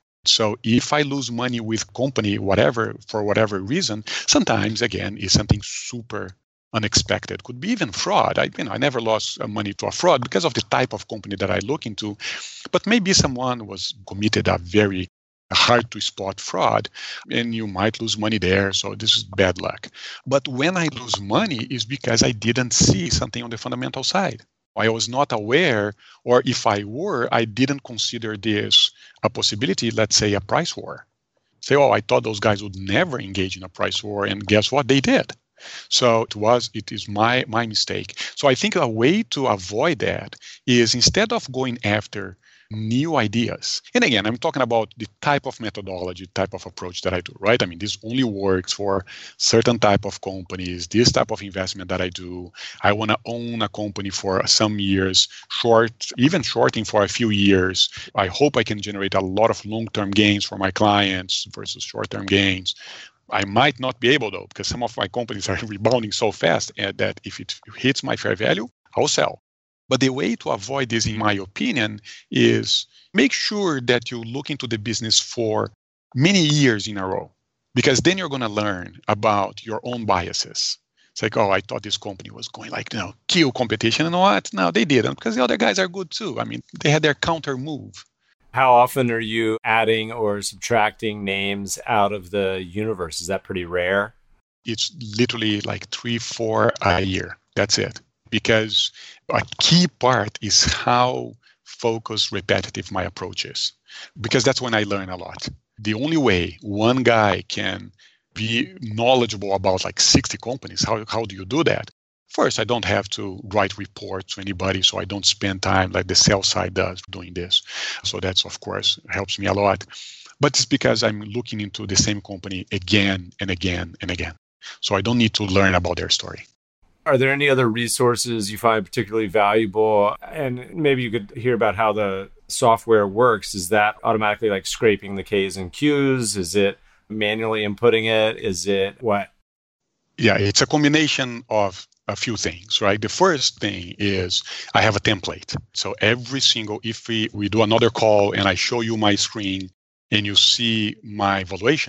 So if I lose money with company, whatever, for whatever reason, sometimes, again, it's something super unexpected. Could be even fraud. I, you know, I never lost money to a fraud because of the type of company that I look into. But maybe someone was committed a very hard to spot fraud, and you might lose money there. So this is bad luck. But when I lose money is because I didn't see something on the fundamental side. I was not aware, or if I were, I didn't consider this a possibility, let's say a price war. Say, oh, I thought those guys would never engage in a price war, and guess what? They did. So it was, it is my, my mistake. So I think a way to avoid that is instead of going after new ideas, and again, I'm talking about the type of methodology, type of approach that I do, right? I mean, this only works for certain type of companies, this type of investment that I do. I want to own a company for some years, short, even shorting for a few years. I hope I can generate a lot of long-term gains for my clients versus short-term gains. I might not be able, though, because some of my companies are rebounding so fast that if it hits my fair value, I'll sell. But the way to avoid this, in my opinion, is make sure that you look into the business for many years in a row, because then you're going to learn about your own biases. It's like, oh, I thought this company was going like, you know, kill competition. And what? No, they didn't, because the other guys are good too. I mean, they had their counter move. How often are you adding or subtracting names out of the universe? Is that pretty rare? It's literally like three, four a year. That's it. Because a key part is how focused, repetitive my approach is. Because that's when I learn a lot. The only way one guy can be knowledgeable about like sixty companies, how, how do you do that? First, I don't have to write reports to anybody, so I don't spend time like the sell side does doing this. So that's, of course, helps me a lot. But it's because I'm looking into the same company again and again and again. So I don't need to learn about their story. Are there any other resources you find particularly valuable? And maybe you could hear about how the software works. Is that automatically like scraping the K's and Q's? Is it manually inputting it? Is it what? Yeah, it's a combination of a few things, right? The first thing is I have a template. So every single, if we, we do another call and I show you my screen and you see my valuations,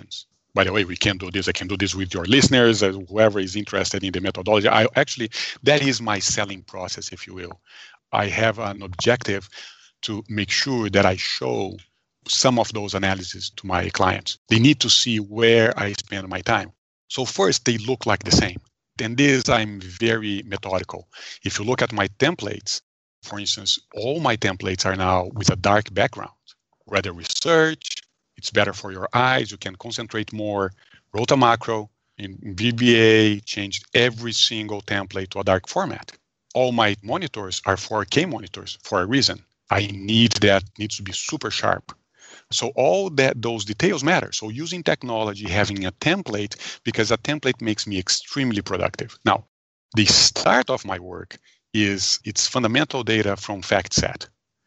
by the way, we can do this. I can do this with your listeners, uh, whoever is interested in the methodology. I actually, that is my selling process, if you will. I have an objective to make sure that I show some of those analyses to my clients. They need to see where I spend my time. So first, they look like the same. And this, I'm very methodical. If you look at my templates, for instance, all my templates are now with a dark background. Rather research, it's better for your eyes, you can concentrate more. Wrote a macro in V B A, changed every single template to a dark format. All my monitors are four K monitors for a reason. I need that, needs to be super sharp. So all that, those details matter. So using technology, having a template, because a template makes me extremely productive. Now, the start of my work is it's fundamental data from FactSet.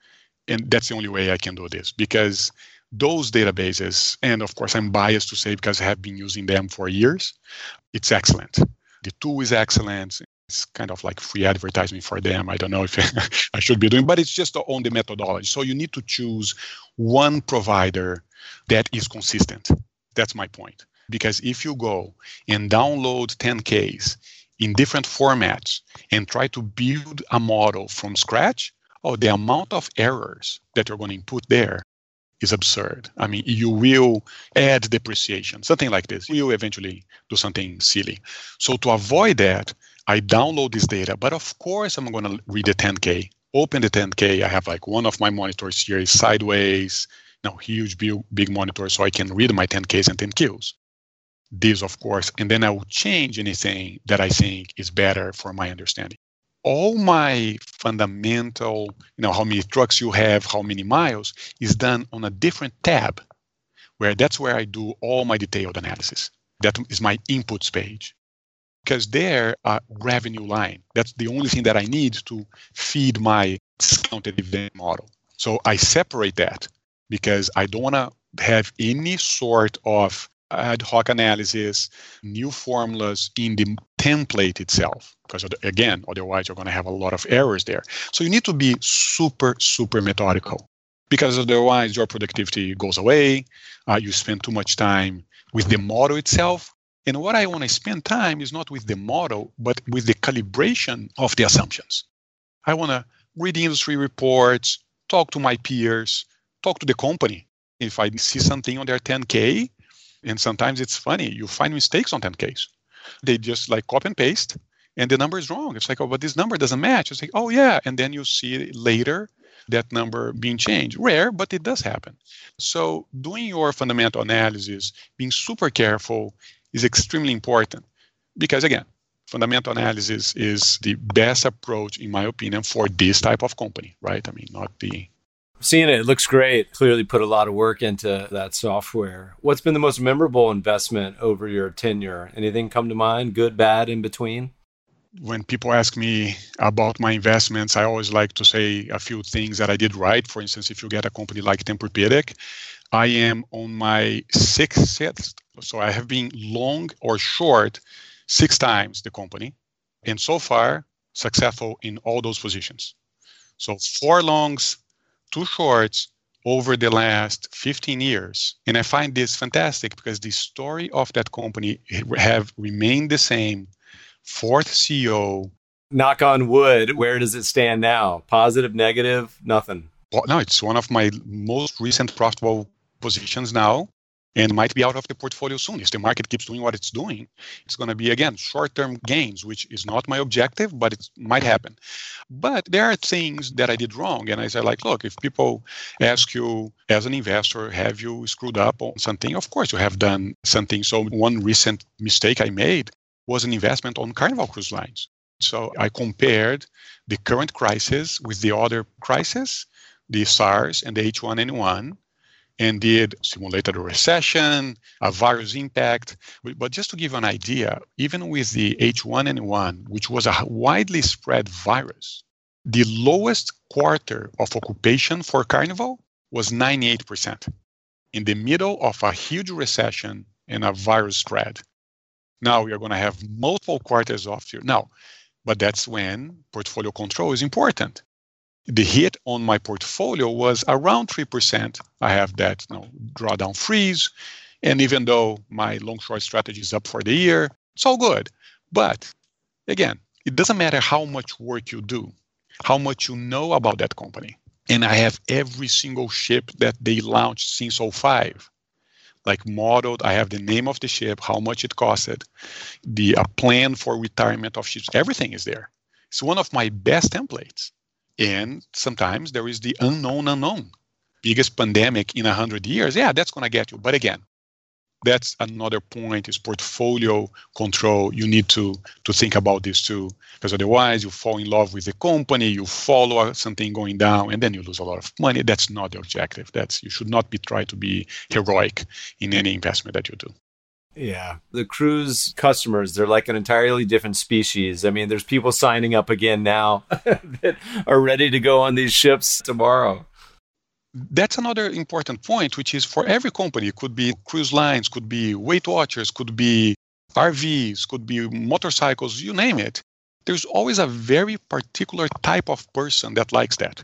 And that's the only way I can do this, because those databases, and of course I'm biased to say because I have been using them for years, it's excellent. The tool is excellent. It's kind of like free advertisement for them. I don't know if I should be doing, but it's just on the methodology. So you need to choose one provider that is consistent. That's my point. Because if you go and download ten Ks in different formats and try to build a model from scratch, oh, the amount of errors that you're going to input there is absurd. I mean, you will add depreciation, something like this. You will eventually do something silly. So to avoid that, I download this data, but of course I'm going to read the ten K, open the ten K. I have like one of my monitors here is sideways, now huge big, big monitor, so I can read my ten Ks and ten Qs. This, of course, and then I will change anything that I think is better for my understanding. All my fundamental, you know, how many trucks you have, how many miles, is done on a different tab, where that's where I do all my detailed analysis. That is my inputs page. Because there, a revenue line, that's the only thing that I need to feed my discounted event model. So I separate that because I don't want to have any sort of ad hoc analysis, new formulas in the template itself. Because again, otherwise you're going to have a lot of errors there. So you need to be super, super methodical. Because otherwise your productivity goes away. Uh, you spend too much time with the model itself. And what I want to spend time is not with the model, but with the calibration of the assumptions. I want to read industry reports, talk to my peers, talk to the company. If I see something on their ten K, and sometimes it's funny, you find mistakes on ten Ks. They just like copy and paste, and the number is wrong. It's like, oh, but this number doesn't match. It's like, oh, yeah. And then you see later that number being changed. Rare, but it does happen. So doing your fundamental analysis, being super careful, is extremely important because, again, fundamental analysis is the best approach, in my opinion, for this type of company, right? I mean, not the... Seeing it, it looks great. Clearly put a lot of work into that software. What's been the most memorable investment over your tenure? Anything come to mind? Good, bad, in between? When people ask me about my investments, I always like to say a few things that I did right. For instance, if you get a company like Tempur-Pedic, I am on my sixth, so I have been long or short six times the company, and so far successful in all those positions. So four longs, two shorts over the last fifteen years. And I find this fantastic because the story of that company have remained the same. Fourth C E O. Knock on wood, where does it stand now? Positive, negative, nothing? Well, no, it's one of my most recent profitable positions now and might be out of the portfolio soon. If the market keeps doing what it's doing, it's going to be, again, short-term gains, which is not my objective, but it might happen. But there are things that I did wrong. And I said, like, look, if people ask you as an investor, have you screwed up on something? Of course, you have done something. So one recent mistake I made was an investment on Carnival Cruise Lines. So I compared the current crisis with the other crisis, the SARS and the H one N one, and did simulated a recession, a virus impact. But just to give you an idea, even with the H one N one, which was a widely spread virus, the lowest quarter of occupation for Carnival was ninety-eight percent in the middle of a huge recession and a virus spread. Now we are going to have multiple quarters of year. Now, but that's when portfolio control is important. The hit on my portfolio was around three percent. I have that you know, drawdown freeze, And even though my long-short strategy is up for the year, it's all good. But again, it doesn't matter how much work you do, how much you know about that company. And I have every single ship that they launched since oh five. Like modeled, I have the name of the ship, how much it costed, the a plan for retirement of ships, everything is there. It's one of my best templates. And sometimes there is the unknown unknown. Biggest pandemic in one hundred years, yeah, that's going to get you. But again, that's another point, is portfolio control. You need to, to think about this too, because otherwise you fall in love with the company, you follow something going down, and then you lose a lot of money. That's not the objective. That's you should not be try to be heroic in any investment that you do. Yeah. The cruise customers, they're like an entirely different species. I mean, there's people signing up again now that are ready to go on these ships tomorrow. That's another important point, which is for every company, it could be cruise lines, could be Weight Watchers, could be R Vs, could be motorcycles, you name it. There's always a very particular type of person that likes that.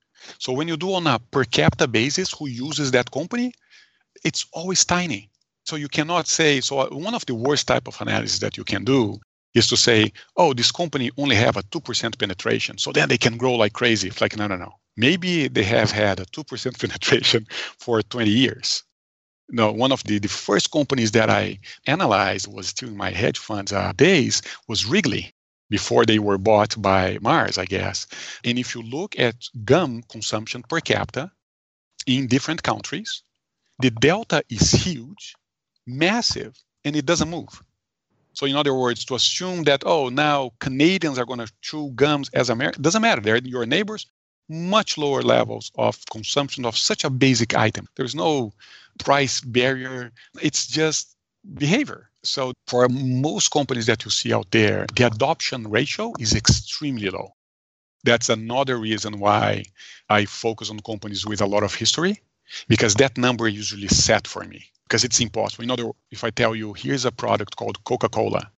So when you do on a per capita basis who uses that company, it's always tiny. So you cannot say, so one of the worst type of analysis that you can do is to say, oh, this company only have a two percent penetration, so then they can grow like crazy. It's like, no, no, no. Maybe they have had a two percent penetration for twenty years. No, one of the, the first companies that I analyzed was still in my hedge funds uh, days was Wrigley, before they were bought by Mars, I guess. And if you look at gum consumption per capita in different countries, the delta is huge, massive, and it doesn't move. So in other words, to assume that, oh, now Canadians are going to chew gums as Americans, doesn't matter. They're your neighbors. Much lower levels of consumption of such a basic item. There's no price barrier. It's just behavior. So for most companies that you see out there, the adoption ratio is extremely low. That's another reason why I focus on companies with a lot of history, because that number is usually set for me, because it's impossible. In other words, if I tell you, here's a product called Coca-Cola,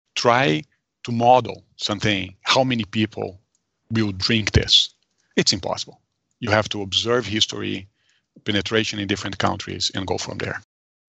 try to model something, how many people will drink this? It's impossible. You have to observe history, penetration in different countries, and go from there.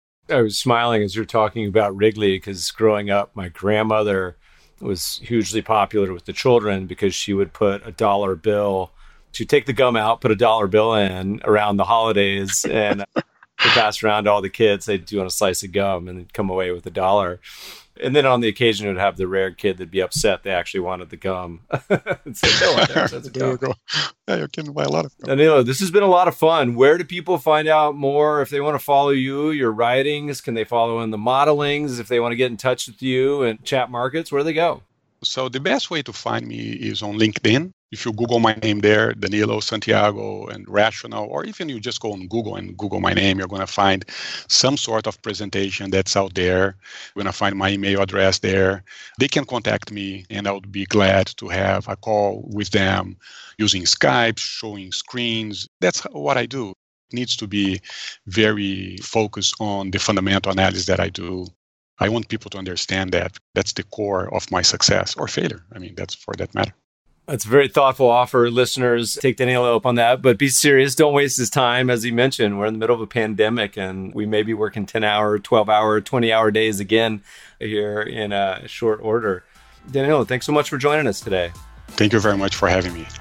I was smiling as you're talking about Wrigley, because growing up, my grandmother was hugely popular with the children because she would put a dollar bill. She'd take the gum out, put a dollar bill in around the holidays, and pass around to all the kids. They'd do on a slice of gum and they'd come away with a dollar. And then on the occasion, it would have the rare kid that'd be upset they actually wanted the gum. It's like, oh, that's, that's a gum. There you go. Yeah, you can buy a lot of gum. Danilo, this has been a lot of fun. Where do people find out more? If they want to follow you, your writings, can they follow in the modelings? If they want to get in touch with you and chat markets, where do they go? So the best way to find me is on LinkedIn. If you Google my name there, Danilo Santiago and Rational, or even you just go on Google and Google my name, you're going to find some sort of presentation that's out there. You're going to find my email address there. They can contact me, and I would be glad to have a call with them using Skype, showing screens. That's what I do. It needs to be very focused on the fundamental analysis that I do. I want people to understand that that's the core of my success or failure. I mean, that's for that matter. That's a very thoughtful offer. Listeners, take Danilo up on that, but be serious. Don't waste his time. As he mentioned, we're in the middle of a pandemic and we may be working ten hour, twelve hour, twenty hour days again here in a short order. Danilo, thanks so much for joining us today. Thank you very much for having me.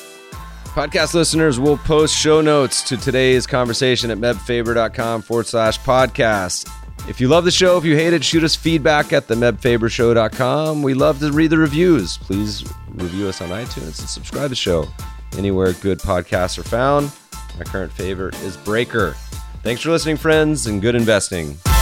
Podcast listeners will post show notes to today's conversation at mebfaber.com forward slash podcast. If you love the show, if you hate it, shoot us feedback at the meb faber show dot com. We love to read the reviews. Please review us on iTunes and subscribe to the show anywhere good podcasts are found. My current favorite is Breaker. Thanks for listening, friends, and good investing.